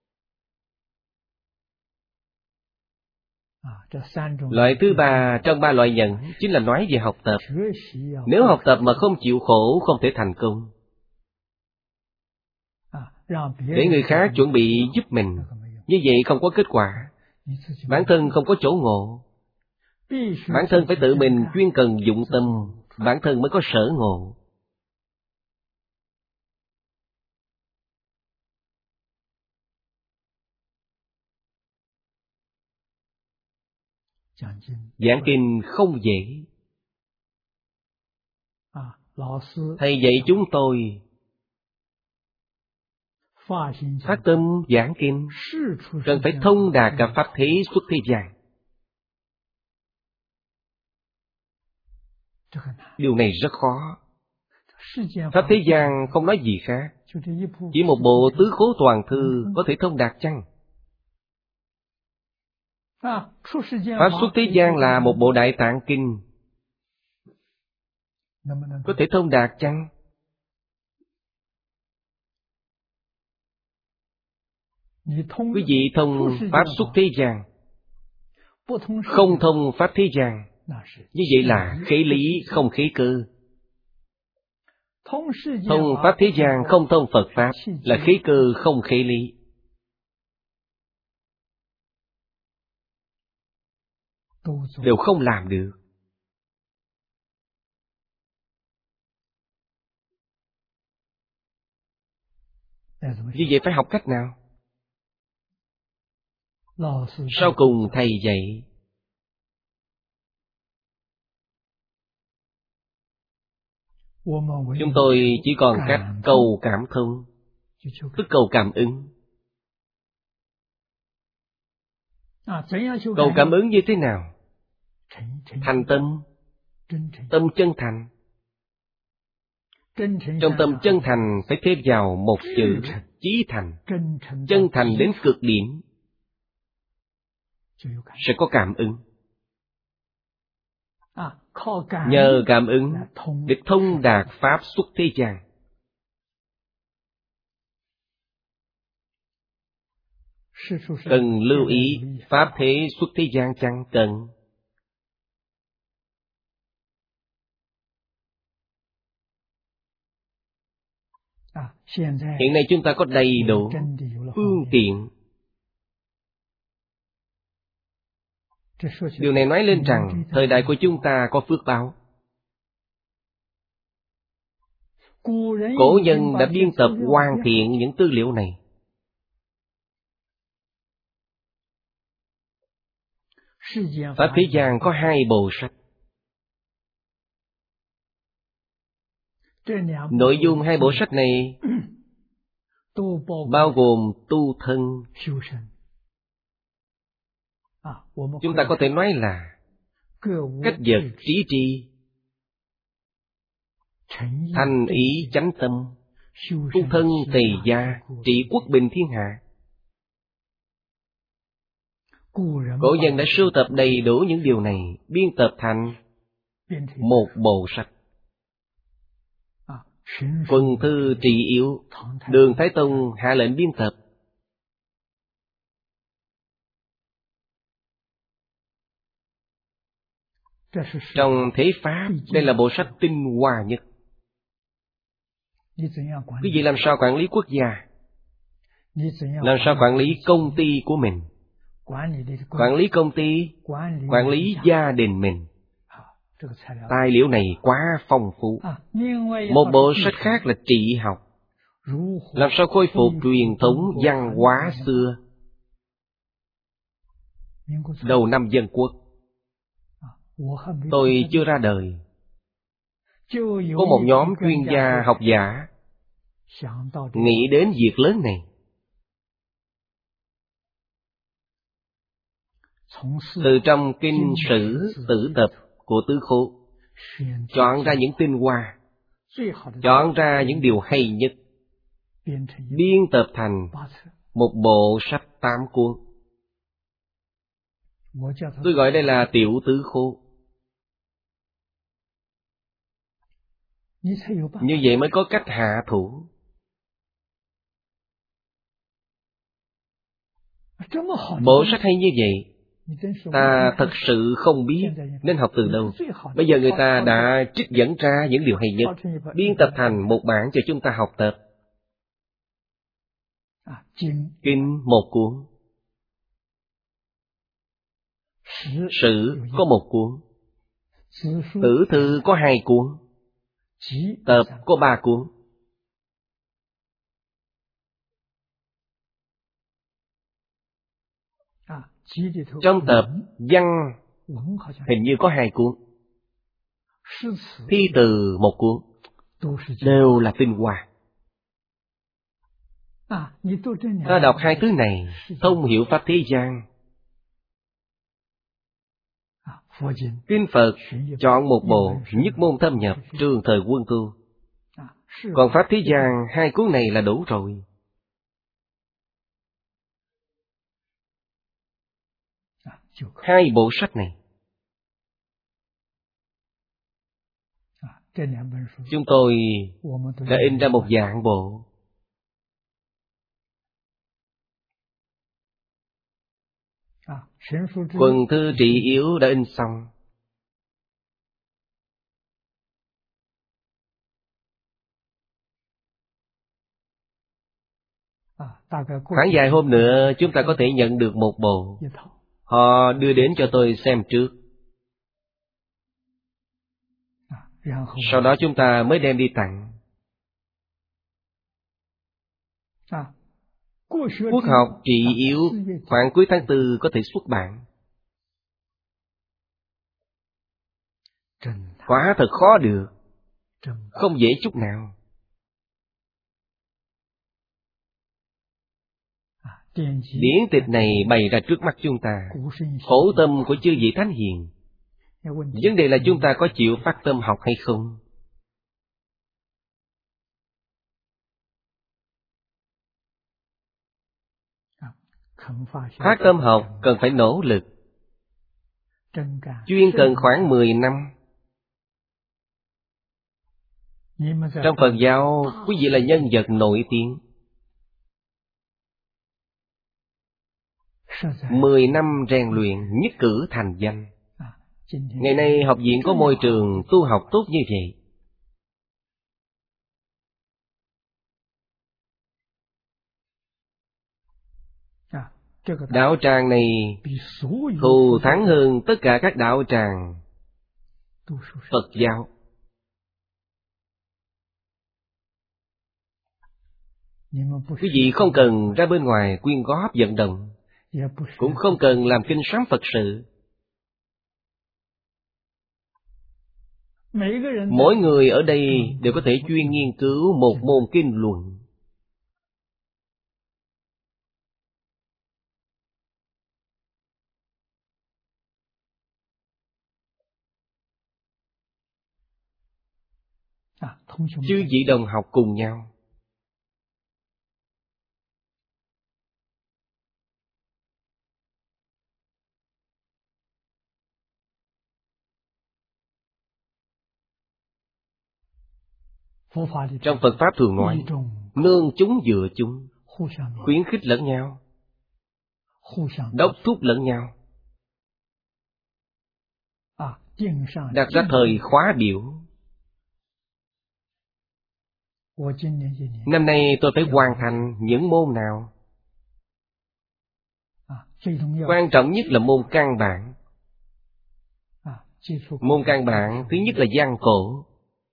Loại thứ ba trong ba loại nhận chính là nói về học tập. Nếu học tập mà không chịu khổ, không thể thành công. Để người khác chuẩn bị giúp mình, như vậy không có kết quả. Bản thân không có chỗ ngộ. Bản thân phải tự mình chuyên cần dụng tâm, bản thân mới có sở ngộ. Giảng kinh không dễ. Thầy dạy chúng tôi phát tâm giảng kinh, cần phải thông đạt cả pháp thế xuất thế gian. Điều này rất khó. Pháp thế gian không nói gì khác, chỉ một bộ tứ khố toàn thư có thể thông đạt chăng? Pháp xuất thế gian là một bộ Đại Tạng Kinh, có thể thông đạt chăng? Quý vị thông Pháp xuất thế gian, không thông Pháp thế gian, như vậy là khế lý không khế cơ. Thông Pháp thế gian không thông Phật Pháp là khế cơ không khế lý. Đều không làm được. Như vậy phải học cách nào? Sau cùng thầy dạy chúng tôi chỉ còn cách cầu cảm thông, tức cầu cảm ứng. Cầu cảm ứng như thế nào? Thành tâm, tâm chân thành. Trong tâm chân thành phải thêm vào một chữ chí thành. Chân thành đến cực điểm sẽ có cảm ứng. Nhờ cảm ứng để thông đạt Pháp xuất thế gian. Cần lưu ý Pháp thế xuất thế gian chăng? Cần. Hiện nay chúng ta có đầy đủ phương tiện. Điều này nói lên rằng thời đại của chúng ta có phước báo. Cổ nhân đã biên tập hoàn thiện những tư liệu này. Pháp thế gian có hai bộ sách. Nội dung hai bộ sách này bao gồm tu thân. Chúng ta có thể nói là cách vật trí tri, thành ý chánh tâm, tu thân tề gia, trị quốc bình thiên hạ. Cổ nhân đã sưu tập đầy đủ những điều này, biên tập thành một bộ sách. Quần thư trị yếu, Đường Thái Tông hạ lệnh biên tập. Trong thế Pháp, đây là bộ sách tinh hoa nhất. Quý vị làm sao quản lý quốc gia? Làm sao quản lý công ty của mình? Quản lý công ty, quản lý gia đình mình. Tài liệu này quá phong phú. Một bộ sách khác là trị học. Làm sao khôi phục truyền thống văn hóa xưa. Đầu năm Dân Quốc, tôi chưa ra đời, có một nhóm chuyên gia học giả nghĩ đến việc lớn này. Từ trong kinh sử tử tập của Tứ Khố, chọn ra những tinh hoa, chọn ra những điều hay nhất, biên tập thành một bộ sách tám cuốn. Tôi gọi đây là Tiểu Tứ Khố. Như vậy mới có cách hạ thủ. Bộ sách hay như vậy, ta thật sự không biết nên học từ đâu. Bây giờ người ta đã trích dẫn ra những điều hay nhất, biên tập thành một bản cho chúng ta học tập. Kinh một cuốn, sử có một cuốn, tử thư có hai cuốn, tập có ba cuốn. Trong tập văn hình như có hai cuốn, thi từ một cuốn, đều là tinh hoa. Ta đọc hai thứ này, thông hiểu pháp thế gian. Kinh Phật chọn một bộ nhất môn thâm nhập trường thời Quân Tu. Còn pháp thế gian, hai cuốn này là đủ rồi. Hai bộ sách này, chúng tôi đã in ra một dạng bộ. Quần thư trị yếu đã in xong. Khoảng vài hôm nữa chúng ta có thể nhận được một bộ. Họ đưa đến cho tôi xem trước. Sau đó chúng ta mới đem đi tặng. Quốc học trị yếu khoảng cuối tháng tư có thể xuất bản. Quả thật khó được, không dễ chút nào. Điển tịch này bày ra trước mắt chúng ta, khổ tâm của chư vị thánh hiền. Vấn đề là chúng ta có chịu phát tâm học hay không? Phát tâm học cần phải nỗ lực, chuyên cần khoảng mười năm. Trong Phật giáo, quý vị là nhân vật nổi tiếng. Mười năm rèn luyện nhất cử thành danh. Ngày nay học viện có môi trường tu học tốt như vậy. Đạo tràng này thù thắng hơn tất cả các đạo tràng Phật giáo. Quý vị không cần ra bên ngoài quyên góp vận động, cũng không cần làm kinh sám Phật sự. Mỗi người ở đây đều có thể chuyên nghiên cứu một môn kinh luận. Chư vị đồng học cùng nhau. Trong Phật Pháp thường nói, nương chúng dựa chúng, khuyến khích lẫn nhau, đốc thúc lẫn nhau. Đặt ra thời khóa biểu. Năm nay tôi phải hoàn thành những môn nào? Quan trọng nhất là môn căn bản. Môn căn bản thứ nhất là văn cổ,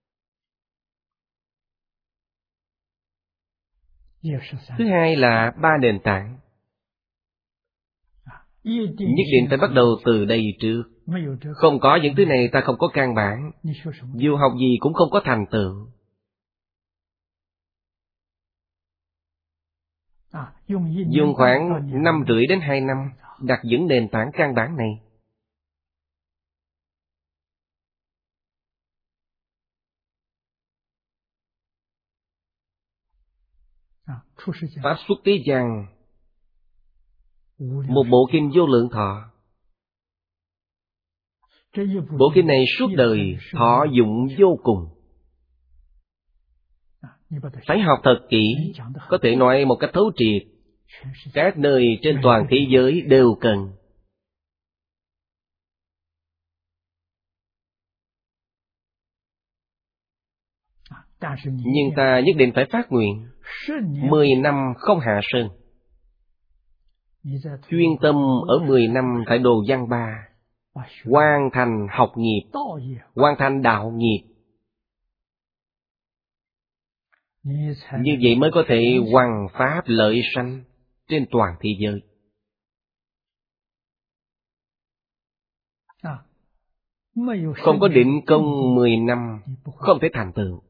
thứ hai là ba nền tảng. Nhất định phải bắt đầu từ đây trước. Không có những thứ này ta không có căn bản, dù học gì cũng không có thành tựu. Dùng khoảng năm rưỡi đến hai năm đặt vững nền tảng căn bản này. Pháp xuất thế gian, một bộ kinh Vô Lượng Thọ. Bộ kinh này suốt đời thọ dụng vô cùng. Phải học thật kỹ, có thể nói một cách thấu triệt. Các nơi trên toàn thế giới đều cần. Nhưng ta nhất định phải phát nguyện mười năm không hạ sơn. Chuyên tâm ở mười năm tại Đồ Văn Ba, hoàn thành học nghiệp, hoàn thành đạo nghiệp. Như vậy mới có thể hoằng pháp lợi sanh trên toàn thế giới. Không có định công mười năm, không thể thành tựu.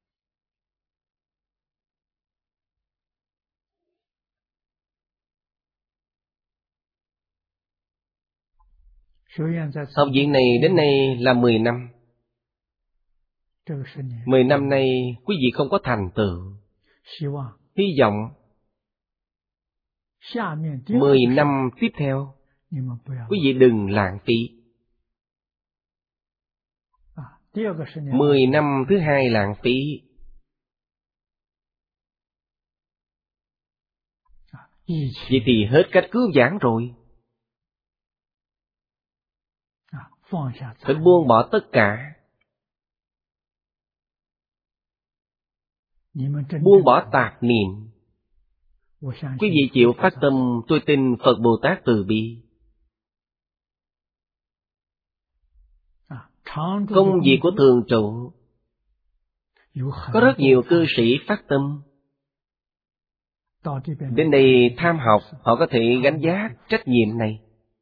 Học viện này đến nay là mười năm. Mười năm nay quý vị không có thành tựu. Hy vọng mười năm tiếp theo quý vị đừng lãng phí. Mười năm thứ hai lãng phí, vậy thì hết cách cứu vãn rồi. Phải buông bỏ tất cả. Buông bỏ tạp niệm. Quý vị chịu phát tâm, tôi tin Phật Bồ Tát từ bi. Công việc của thường trụ, có rất nhiều cư sĩ phát tâm. Đến đây tham học, họ có thể gánh vác trách nhiệm này.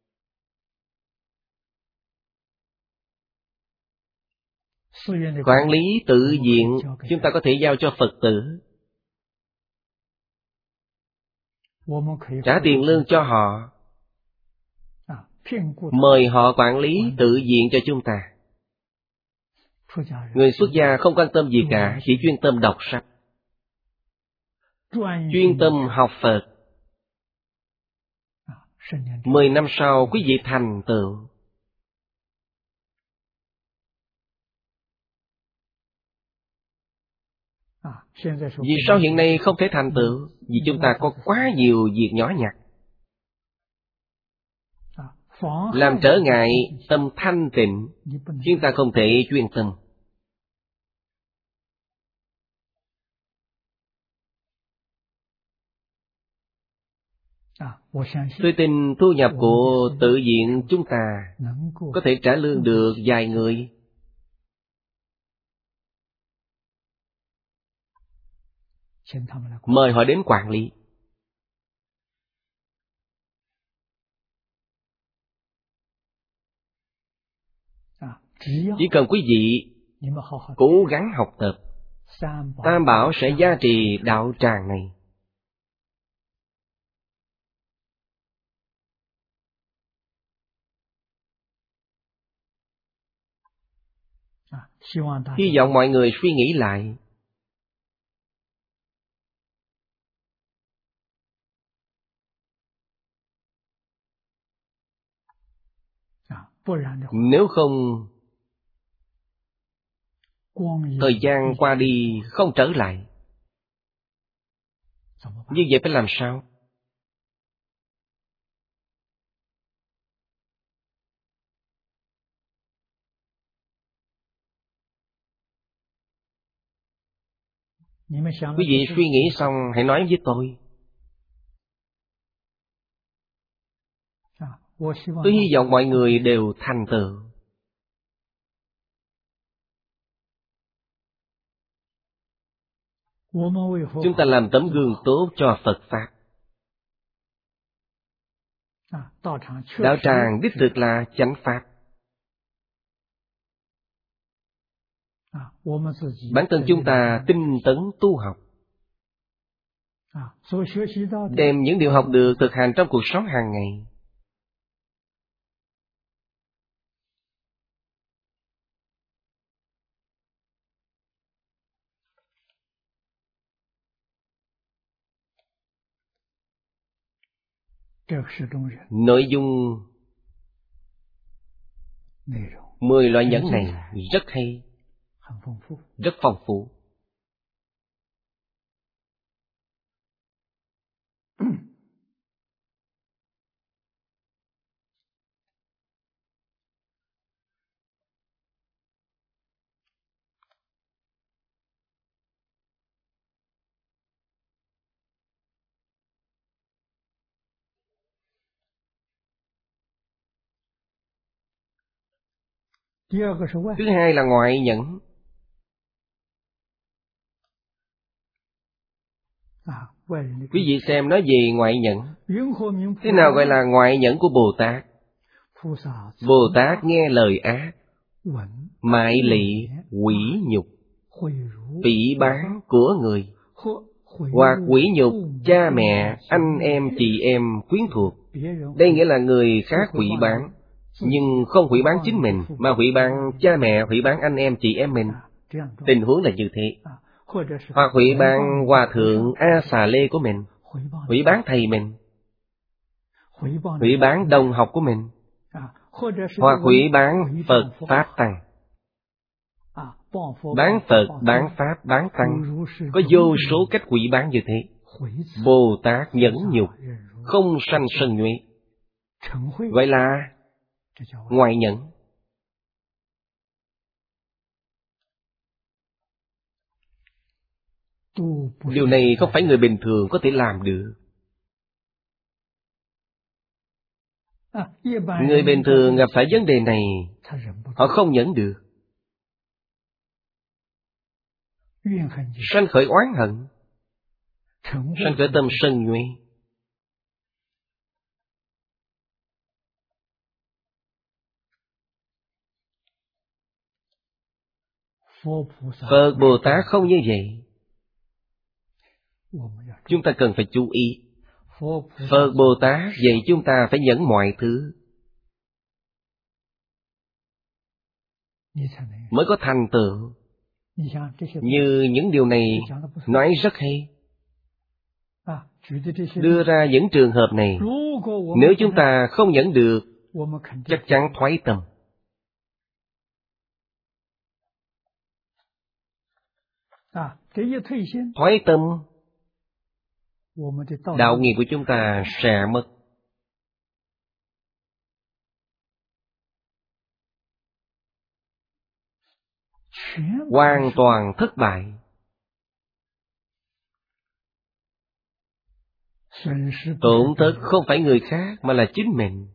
Quản lý tự viện chúng ta có thể giao cho Phật tử. Trả tiền lương cho họ, mời họ quản lý tự viện cho chúng ta. Người xuất gia không quan tâm gì cả, chỉ chuyên tâm đọc sách, chuyên tâm học Phật. Mười năm sau quý vị thành tựu. Vì sao hiện nay không thể thành tựu? Vì chúng ta có quá nhiều việc nhỏ nhặt, làm trở ngại tâm thanh tịnh, chúng ta không thể chuyên tâm. Tôi tin thu nhập của tự viện chúng ta có thể trả lương được vài người. Mời họ đến quản lý. Chỉ cần quý vị cố gắng học tập, Tam Bảo sẽ gia trì đạo tràng này. Hy vọng mọi người suy nghĩ lại. Nếu không, Thời gian qua đi không trở lại. Như vậy phải làm sao? Quý vị suy nghĩ xong hãy nói với tôi. Tôi hy vọng mọi người đều thành tựu. Chúng ta làm tấm gương tốt cho Phật Pháp. Đạo tràng đích thực là chánh Pháp. Bản thân chúng ta tinh tấn tu học, đem những điều học được thực hành trong cuộc sống hàng ngày. Nội dung mười loại nhẫn này rất hay, rất phong phú. Thứ hai là ngoại nhẫn. Quý vị xem nói về ngoại nhẫn. Thế nào gọi là ngoại nhẫn của Bồ Tát? Bồ Tát nghe lời ác, mại lị, quỷ nhục, phỉ báng của người, hoặc quỷ nhục cha mẹ, anh em, chị em, quyến thuộc. Đây nghĩa là người khác hủy báng, nhưng không hủy báng chính mình, mà hủy báng cha mẹ, hủy báng anh em, chị em mình. Tình huống là như thế. Hoặc hủy báng hòa thượng A Xà Lê của mình, hủy báng thầy mình, hủy báng đồng học của mình, hoặc hủy báng Phật Pháp Tăng. Bán Phật, bán Pháp, bán Tăng, có vô số cách hủy báng như thế. Bồ Tát nhẫn nhục, không sanh sân nhuệ, gọi là ngoại nhẫn. Điều này không phải người bình thường có thể làm được. Người bình thường gặp phải vấn đề này, họ không nhẫn được, sanh khởi oán hận, sanh khởi tâm sân nhuệ. Phật Bồ Tát không như vậy. Chúng ta cần phải chú ý. Phật Bồ Tát dạy chúng ta phải nhẫn mọi thứ, mới có thành tựu. Như những điều này nói rất hay. Đưa ra những trường hợp này, nếu chúng ta không nhẫn được, chắc chắn thoái tâm. Thoái tâm, đạo nghiệp của chúng ta sẽ mất. Hoàn toàn thất bại. Tổn thất không phải người khác mà là chính mình.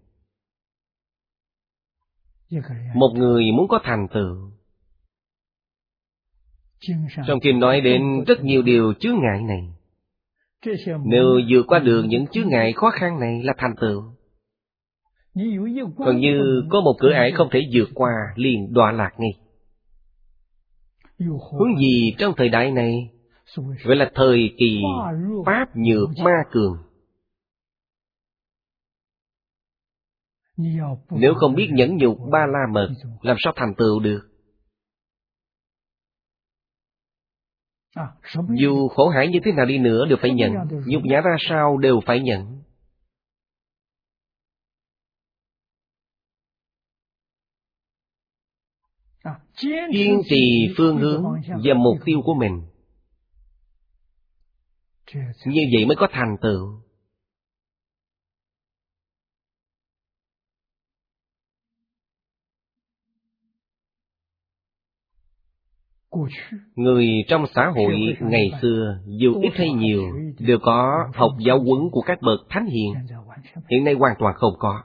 Một người muốn có thành tựu, trong kinh nói đến rất nhiều điều chướng ngại này. Nếu vượt qua được những chướng ngại khó khăn này là thành tựu. Còn như có một cửa ải không thể vượt qua, liền đọa lạc ngay. Huống gì trong thời đại này, gọi là thời kỳ pháp nhược ma cường. Nếu không biết nhẫn nhục ba la mật, làm sao thành tựu được? Dù khổ hải như thế nào đi nữa đều phải nhận, nhục nhã ra sao đều phải nhận. kiên trì phương hướng và mục tiêu của mình. Như vậy mới có thành tựu. Người trong xã hội ngày xưa, dù ít hay nhiều, đều có học giáo huấn của các bậc thánh hiền. Hiện nay hoàn toàn không có.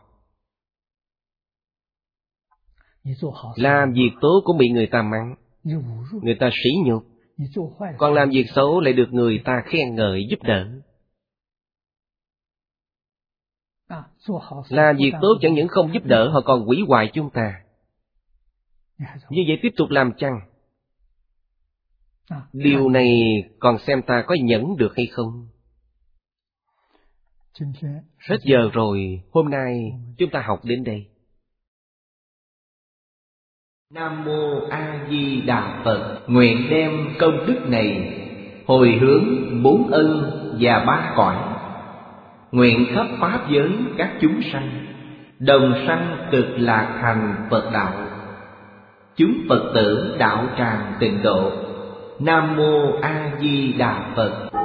Làm việc tốt cũng bị người ta mắng, người ta sỉ nhục. Còn làm việc xấu lại được người ta khen ngợi giúp đỡ. Làm việc tốt chẳng những không giúp đỡ, họ còn hủy hoại chúng ta. Như vậy tiếp tục làm chăng? Điều này còn xem ta có nhẫn được hay không? Hết giờ rồi, hôm nay chúng ta học đến đây. Nam Mô A Di Đà Phật. Nguyện đem công đức này hồi hướng bốn ân và ba cõi, nguyện khắp pháp giới các chúng sanh đồng sanh cực lạc thành Phật đạo. Chúng Phật tử đạo tràng tịnh độ. Nam Mô A Di Đà Phật.